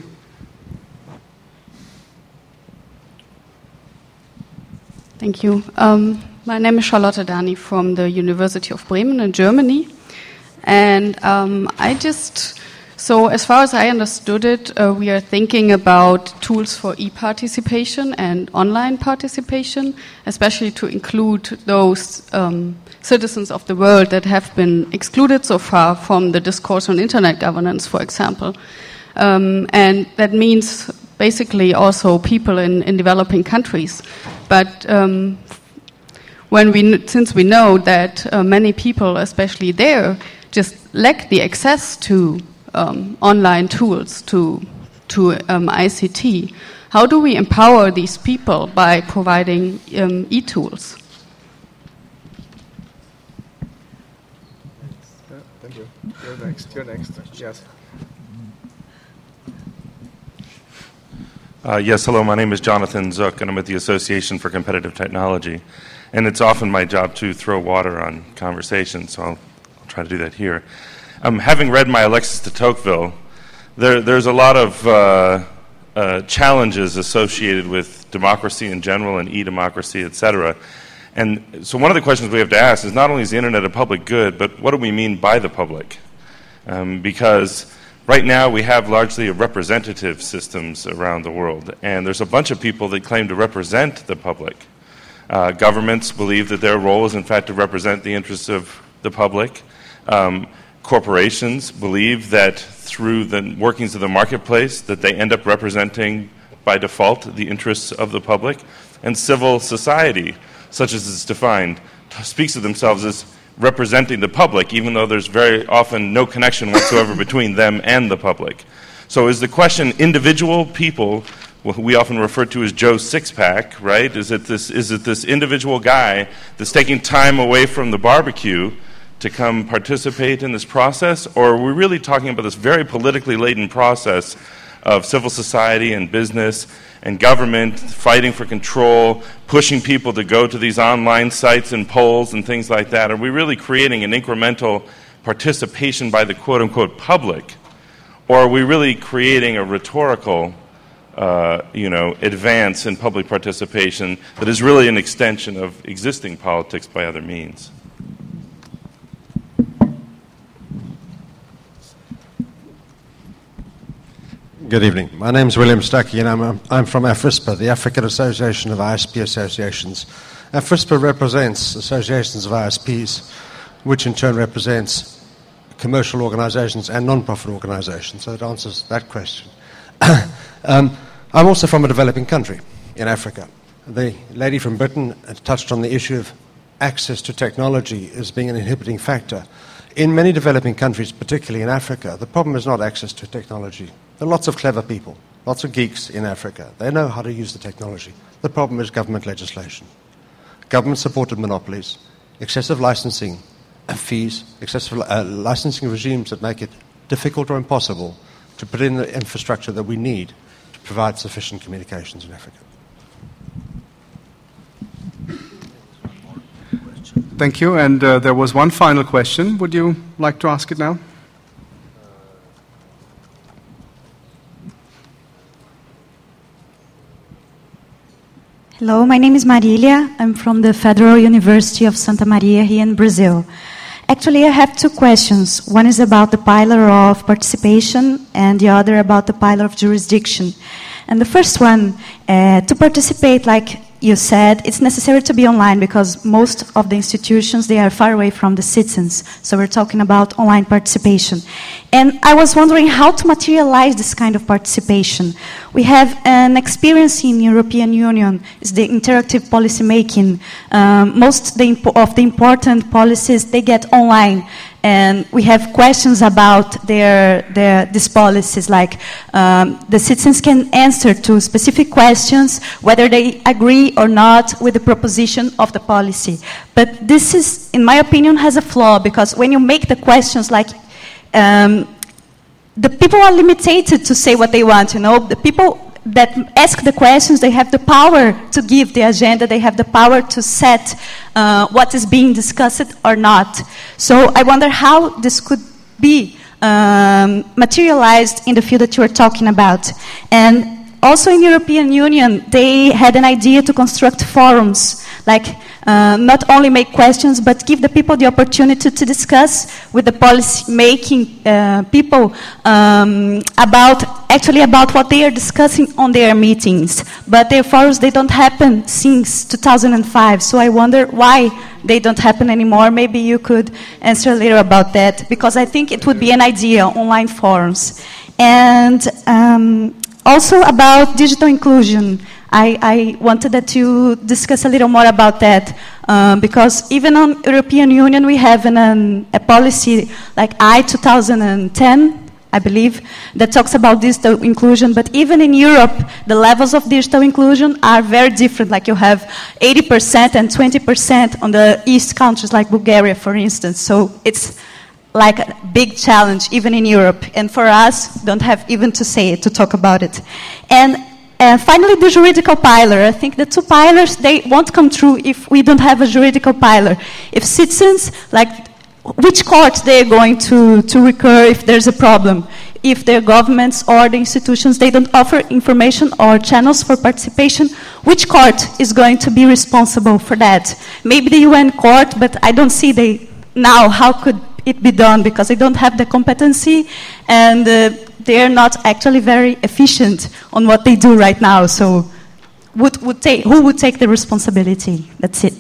Thank you. Um, My name is Charlotte Dani from the University of Bremen in Germany. And um, I just, so as far as I understood it, uh, we are thinking about tools for e-participation and online participation, especially to include those um, citizens of the world that have been excluded so far from the discourse on internet governance, for example. Um, and that means basically also people in, in developing countries. But um, When we, since we know that uh, many people, especially there, just lack the access to um, online tools, to to um, I C T, how do we empower these people by providing um, e-tools? Thank you. You're next. You're next. Yes. Uh, yes. Hello. My name is Jonathan Zook, and I'm with the Association for Competitive Technology. And it's often my job to throw water on conversations, so I'll, I'll try to do that here. Um, having read my Alexis de Tocqueville, there, there's a lot of uh, uh, challenges associated with democracy in general and e-democracy, et cetera. And so one of the questions we have to ask is not only is the internet a public good, but what do we mean by the public? Um, because right now we have largely representative systems around the world, and there's a bunch of people that claim to represent the public. Uh, governments believe that their role is in fact to represent the interests of the public. Um, corporations believe that through the workings of the marketplace that they end up representing by default the interests of the public. And civil society, such as it's defined, t- speaks of themselves as representing the public, even though there's very often no connection whatsoever between them and the public. So is the question individual people, what we often refer to as Joe Sixpack, right? Is it this, is it this individual guy that's taking time away from the barbecue to come participate in this process? Or are we really talking about this very politically laden process of civil society and business and government fighting for control, pushing people to go to these online sites and polls and things like that? Are we really creating an incremental participation by the quote-unquote public? Or are we really creating a rhetorical uh, you know, advance in public participation that is really an extension of existing politics by other means? Good evening. My name is William Stuckey, and I'm, I'm from AFRISPA, the African Association of I S P Associations. AFRISPA represents associations of I S Ps, which in turn represents commercial organizations and non-profit organizations, so it answers that question. um, I'm also from a developing country in Africa. The lady from Britain touched on the issue of access to technology as being an inhibiting factor. In many developing countries, particularly in Africa, the problem is not access to technology. There are lots of clever people, lots of geeks in Africa. They know how to use the technology. The problem is government legislation. Government-supported monopolies, excessive licensing fees, excessive uh, licensing regimes that make it difficult or impossible to put in the infrastructure that we need to provide sufficient communications in Africa. Thank you. And uh, there was one final question. Would you like to ask it now? Hello, my name is Marília. I'm from the Federal University of Santa Maria here in Brazil. Actually, I have two questions. One is about the pillar of participation and the other about the pillar of jurisdiction. And the first one, uh, to participate, like you said, it's necessary to be online because most of the institutions, they are far away from the citizens. So we're talking about online participation. And I was wondering how to materialize this kind of participation. We have an experience in European Union, is the interactive policy making. Um, most the impo- of the important policies, they get online. And we have questions about their, their these policies, like um, the citizens can answer to specific questions, whether they agree or not with the proposition of the policy. But this is, in my opinion, has a flaw, because when you make the questions like, um, the people are limited to say what they want, you know, the people that ask the questions, they have the power to give the agenda, they have the power to set uh, what is being discussed or not. So I wonder how this could be um, materialized in the field that you are talking about. And also in European Union, they had an idea to construct forums, like uh, not only make questions, but give the people the opportunity to discuss with the policy-making uh, people um, about, actually about what they are discussing on their meetings. But their forums, they don't happen since two thousand five, so I wonder why they don't happen anymore. Maybe you could answer a little about that, because I think it would be an idea, online forums. And um, also about digital inclusion. I, I wanted that you discuss a little more about that, um, because even on European Union we have an, um, a policy like I two thousand ten, I believe, that talks about digital inclusion, but even in Europe the levels of digital inclusion are very different. Like you have eighty percent and twenty percent on the East countries like Bulgaria, for instance. So it's like a big challenge even in Europe, and for us don't have even to say it, to talk about it. And Uh, finally, the juridical pillar. I think the two pillars, they won't come true if we don't have a juridical pillar. If citizens, like which court they're going to, to recur if there's a problem. If their governments or the institutions, they don't offer information or channels for participation, which court is going to be responsible for that? Maybe the U N court, but I don't see they, now how could it be done, because they don't have the competency and uh, they're not actually very efficient on what they do right now. So would, would take, who would take the responsibility? That's it.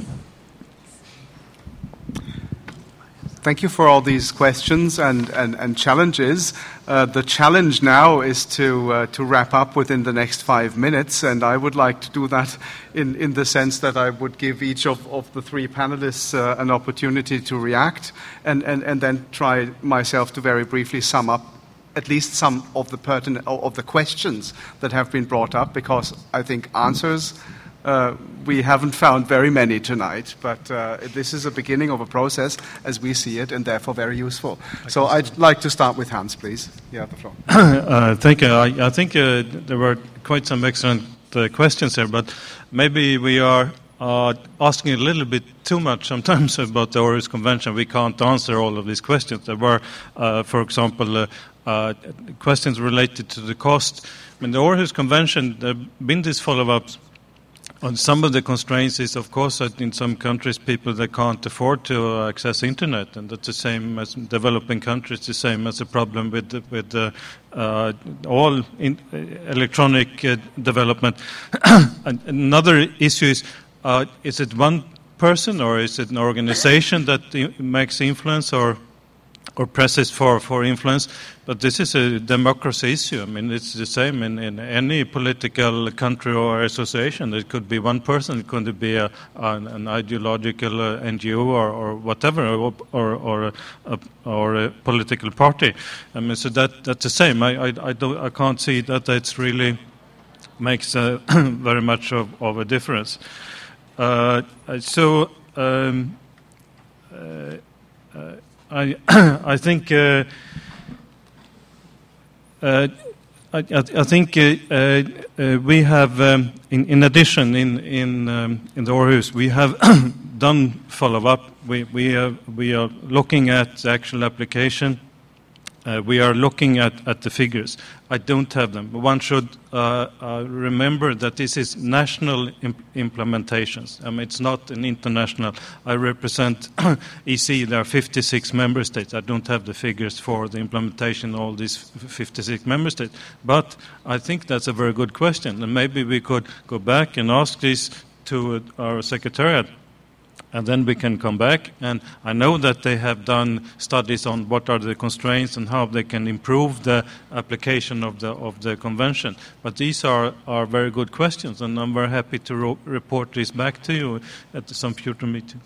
Thank you for all these questions and, and, and challenges. Uh, the challenge now is to uh, to wrap up within the next five minutes, and I would like to do that in, in the sense that I would give each of, of the three panelists uh, an opportunity to react, and, and, and then try myself to very briefly sum up at least some of the pertinent of the questions that have been brought up, because I think answers Uh, we haven't found very many tonight, but uh, this is a beginning of a process as we see it, and therefore very useful. So I'd like to start with Hans, please. You have the floor. uh, thank you. I, I think uh, there were quite some excellent uh, questions here, but maybe we are uh, asking a little bit too much sometimes about the Aarhus Convention. We can't answer all of these questions. There were, uh, for example, uh, uh, questions related to the cost. I mean, the Aarhus Convention, there have been these follow-ups. And some of the constraints is, of course, that in some countries people they can't afford to access internet, and that's the same as developing countries. The same as a problem with with uh, uh, all in, uh, electronic uh, development. And another issue is: uh, is it one person or is it an organization that I- makes influence or or presses for, for influence? But this is a democracy issue. I mean, it's the same in, in any political country or association. It could be one person, it could be a, an, an ideological uh, N G O or, or whatever, or, or, or, a, or a political party. I mean, so that, that's the same. I, I, I, don't, I can't see that it really makes uh, very much of, of a difference. Uh, so, um, uh, uh, I, I think uh, uh, I, I think uh, uh, we have, um, in, in addition, in in um, in the Aarhus, we have done follow-up. We we are we are looking at the actual application. Uh, we are looking at, at the figures. I don't have them. One should uh, uh, remember that this is national imp- implementations. I mean, it's not an international. I represent E C. There are fifty-six member states. I don't have the figures for the implementation of all these fifty-six member states. But I think that's a very good question. And maybe we could go back and ask this to our secretariat. And then we can come back, and I know that they have done studies on what are the constraints and how they can improve the application of the of the convention. But these are, are very good questions, and I'm very happy to ro- report this back to you at some future meeting.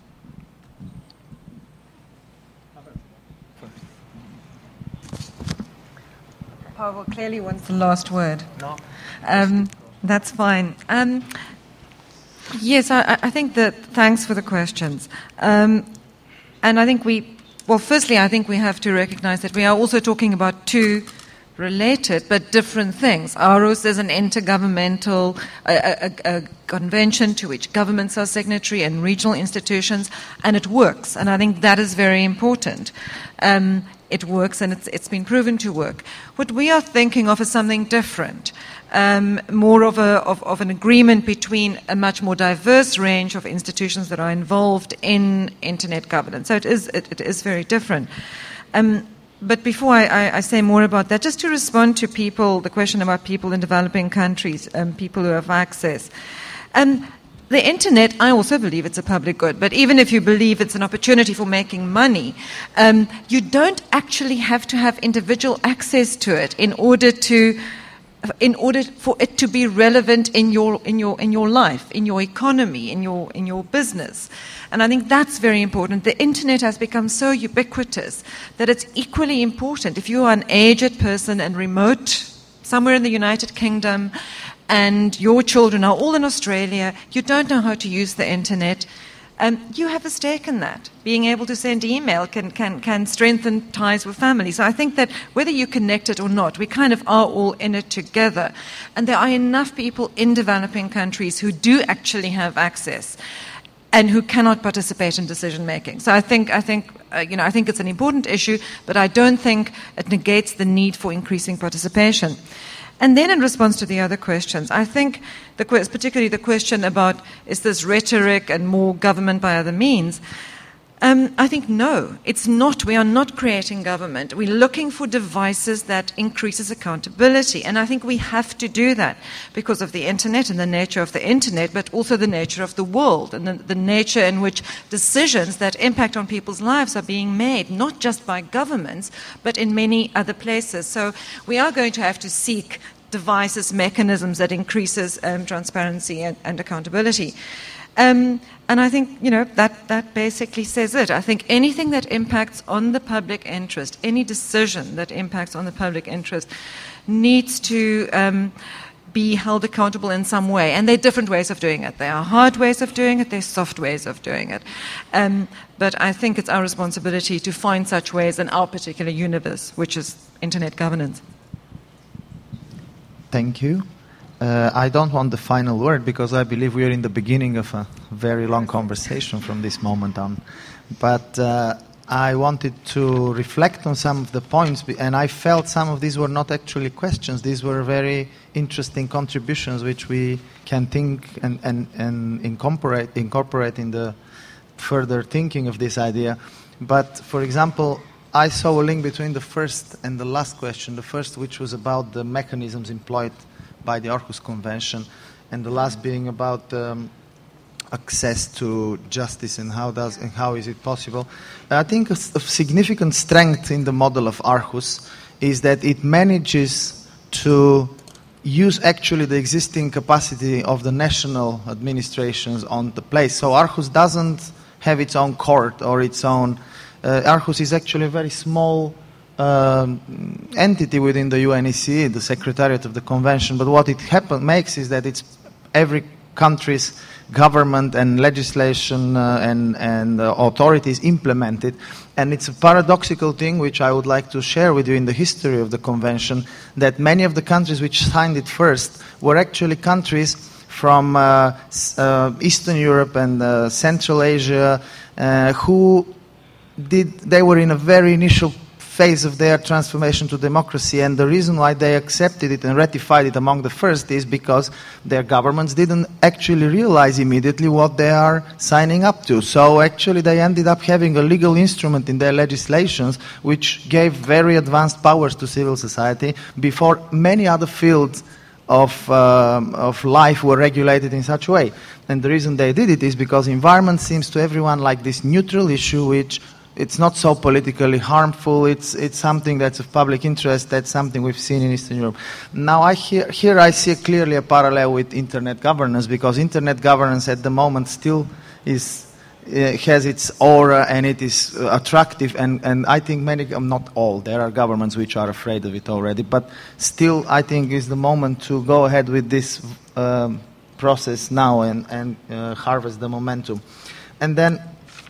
Pavel clearly wants the last word. No. Um, that's fine. Um, Yes, I, I think that, thanks for the questions. Um, and I think we, well, firstly, I think we have to recognize that we are also talking about two related but different things. Aarhus is an intergovernmental a, a, a convention to which governments are signatory and regional institutions, and it works. And I think that is very important. Um, it works, and it's, it's been proven to work. What we are thinking of is something different. Um, more of, a, of, of an agreement between a much more diverse range of institutions that are involved in internet governance. So it is, it, it is very different. Um, but before I, I, I say more about that, just to respond to people, the question about people in developing countries, um, people who have access. Um, the internet, I also believe it's a public good, but even if you believe it's an opportunity for making money, um, you don't actually have to have individual access to it in order to in order for it to be relevant in your in your in your life, in your economy, in your in your business. And I think that's very important. The internet has become so ubiquitous that it's equally important. If you are an aged person and remote somewhere in the United Kingdom and your children are all in Australia, you don't know how to use the internet, Um, you have a stake in that. Being able to send email can, can, can strengthen ties with family. So I think that whether you connect it or not, we kind of are all in it together. And there are enough people in developing countries who do actually have access. and who cannot participate in decision making. So I think, I think, uh, you know, I think it's an important issue, but I don't think it negates the need for increasing participation. And then in response to the other questions, I think, the, particularly the question about is this rhetoric and more government by other means, um, I think no, it's not. We are not creating government. We're looking for devices that increases accountability. And I think we have to do that because of the internet and the nature of the internet, but also the nature of the world and the, the nature in which decisions that impact on people's lives are being made, not just by governments, but in many other places. So we are going to have to seek devices, mechanisms that increases um, transparency and, and accountability. Um, and I think, you know, that, that basically says it. I think anything that impacts on the public interest, any decision that impacts on the public interest needs to um, be held accountable in some way. And there are different ways of doing it. There are hard ways of doing it, there are soft ways of doing it. Um, but I think it's our responsibility to find such ways in our particular universe, which is internet governance. Thank you. Uh, I don't want the final word because I believe we are in the beginning of a very long conversation from this moment on. But uh, I wanted to reflect on some of the points, and I felt some of these were not actually questions. These were very interesting contributions which we can think and, and, and incorporate, incorporate in the further thinking of this idea. But, for example, I saw a link between the first and the last question. The first, which was about the mechanisms employed by the Aarhus Convention, and the last being about um, access to justice and how does and how is it possible. I think a, a significant strength in the model of Aarhus is that it manages to use actually the existing capacity of the national administrations on the place. So Aarhus doesn't have its own court or its own. Uh, Aarhus is actually a very small Um, entity within the U N E C E, the Secretariat of the Convention, but what it happen, makes is that it's every country's government and legislation uh, and, and uh, authorities implement it. And it's a paradoxical thing which I would like to share with you in the history of the Convention, that many of the countries which signed it first were actually countries from uh, uh, Eastern Europe and uh, Central Asia uh, who did, they were in a very initial phase of their transformation to democracy, and the reason why they accepted it and ratified it among the first is because their governments didn't actually realize immediately what they are signing up to. So actually they ended up having a legal instrument in their legislations which gave very advanced powers to civil society before many other fields of, um, of life were regulated in such a way. And the reason they did it is because environment seems to everyone like this neutral issue which it's not so politically harmful. It's it's something that's of public interest. That's something we've seen in Eastern Europe. Now, I hear, here I see clearly a parallel with internet governance, because internet governance at the moment still is uh, has its aura and it is uh, attractive. And, and I think many, um, not all, there are governments which are afraid of it already. But still, I think is the moment to go ahead with this um, process now and, and uh, harvest the momentum. And then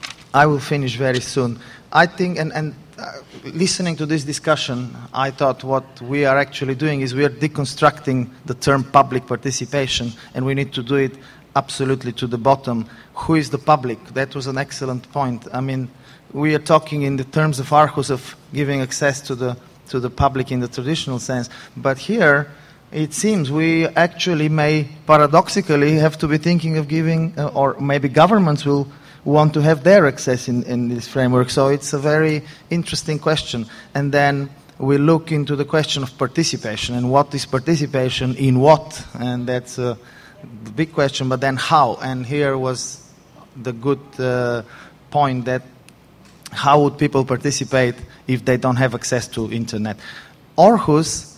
I will finish very soon. I think, and, and uh, listening to this discussion, I thought what we are actually doing is we are deconstructing the term public participation, and we need to do it absolutely to the bottom. Who is the public? That was an excellent point. I mean, we are talking in the terms of Aarhus of giving access to the, to the public in the traditional sense, but here it seems we actually may paradoxically have to be thinking of giving, uh, or maybe governments will want to have their access in, in this framework. So it's a very interesting question. And then we look into the question of participation, and what is participation in what? And that's a big question, but then how? And here was the good uh, point that how would people participate if they don't have access to internet? Aarhus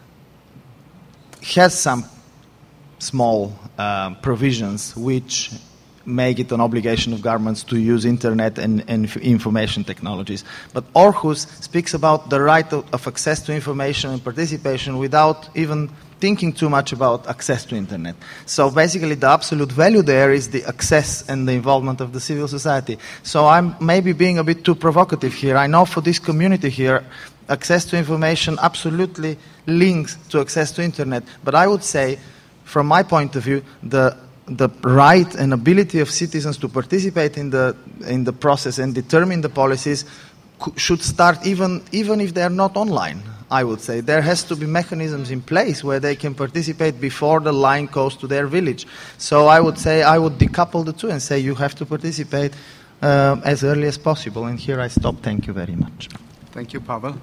has some small uh, provisions which make it an obligation of governments to use internet and, and information technologies. But Aarhus speaks about the right of, of access to information and participation without even thinking too much about access to internet. So basically the absolute value there is the access and the involvement of the civil society. So I'm maybe being a bit too provocative here. I know for this community here, access to information absolutely links to access to internet. But I would say, from my point of view, the the right and ability of citizens to participate in the in the process and determine the policies should start even even if they are not online. I would say there has to be mechanisms in place where they can participate before the line goes to their village. So I would say I would decouple the two and say you have to participate uh, as early as possible. And here I stop. Thank you very much. Thank you, Pavel.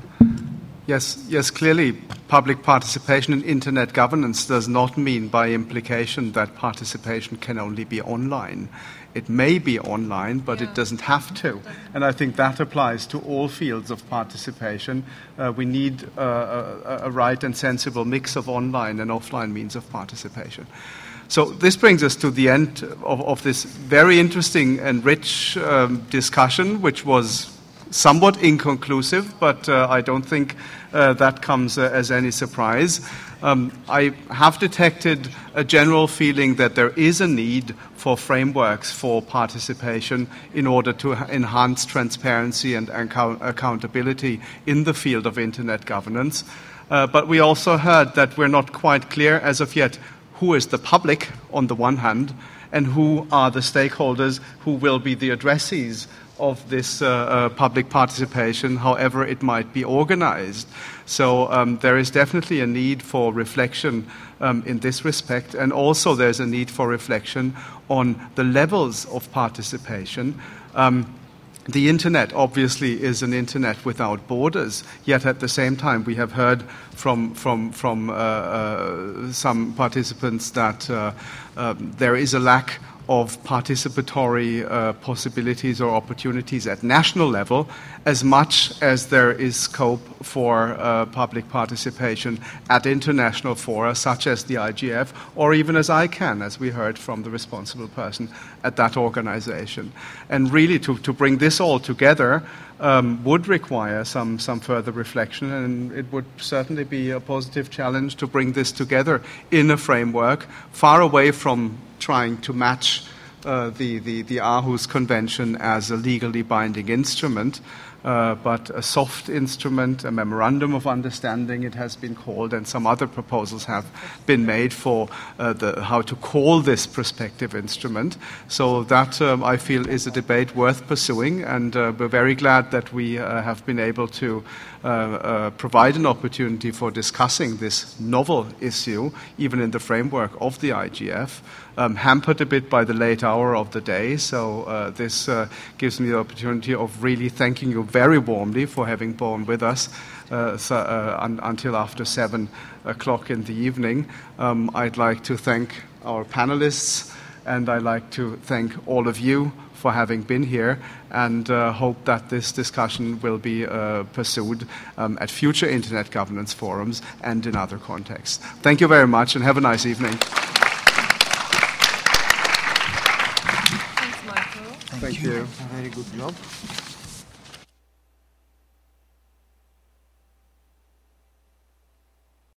Yes, yes. Clearly, public participation in internet governance does not mean by implication that participation can only be online. It may be online, but yeah. It doesn't have to. And I think that applies to all fields of participation. Uh, we need uh, a, a right and sensible mix of online and offline means of participation. So this brings us to the end of, of this very interesting and rich um, discussion, which was somewhat inconclusive, but uh, I don't think uh, that comes uh, as any surprise. Um, I have detected a general feeling that there is a need for frameworks for participation in order to enhance transparency and account- accountability in the field of internet governance. Uh, but we also heard that we're not quite clear as of yet who is the public on the one hand and who are the stakeholders who will be the addressees of this uh, uh, public participation, however it might be organized. So um, there is definitely a need for reflection um, in this respect, and also there's a need for reflection on the levels of participation. Um, the internet obviously is an internet without borders, yet at the same time we have heard from, from, from uh, uh, some participants that uh, um, there is a lack of participatory uh, possibilities or opportunities at national level, as much as there is scope for uh, public participation at international fora, such as the I G F, or even as I CAN, as we heard from the responsible person at that organization. And really, to, to bring this all together um, would require some, some further reflection, and it would certainly be a positive challenge to bring this together in a framework far away from trying to match uh, the, the, the Aarhus Convention as a legally binding instrument, uh, but a soft instrument, a memorandum of understanding it has been called, and some other proposals have been made for uh, the, how to call this prospective instrument. So that, um, I feel, is a debate worth pursuing, and uh, we're very glad that we uh, have been able to uh, uh, provide an opportunity for discussing this novel issue, even in the framework of the I G F. Um, hampered a bit by the late hour of the day, so uh, this uh, gives me the opportunity of really thanking you very warmly for having borne with us uh, so, uh, un- until after seven o'clock in the evening. Um, I'd like to thank our panelists, and I'd like to thank all of you for having been here, and uh, hope that this discussion will be uh, pursued um, at future Internet governance forums and in other contexts. Thank you very much, and have a nice evening. Thank, Thank you. you. A very good job.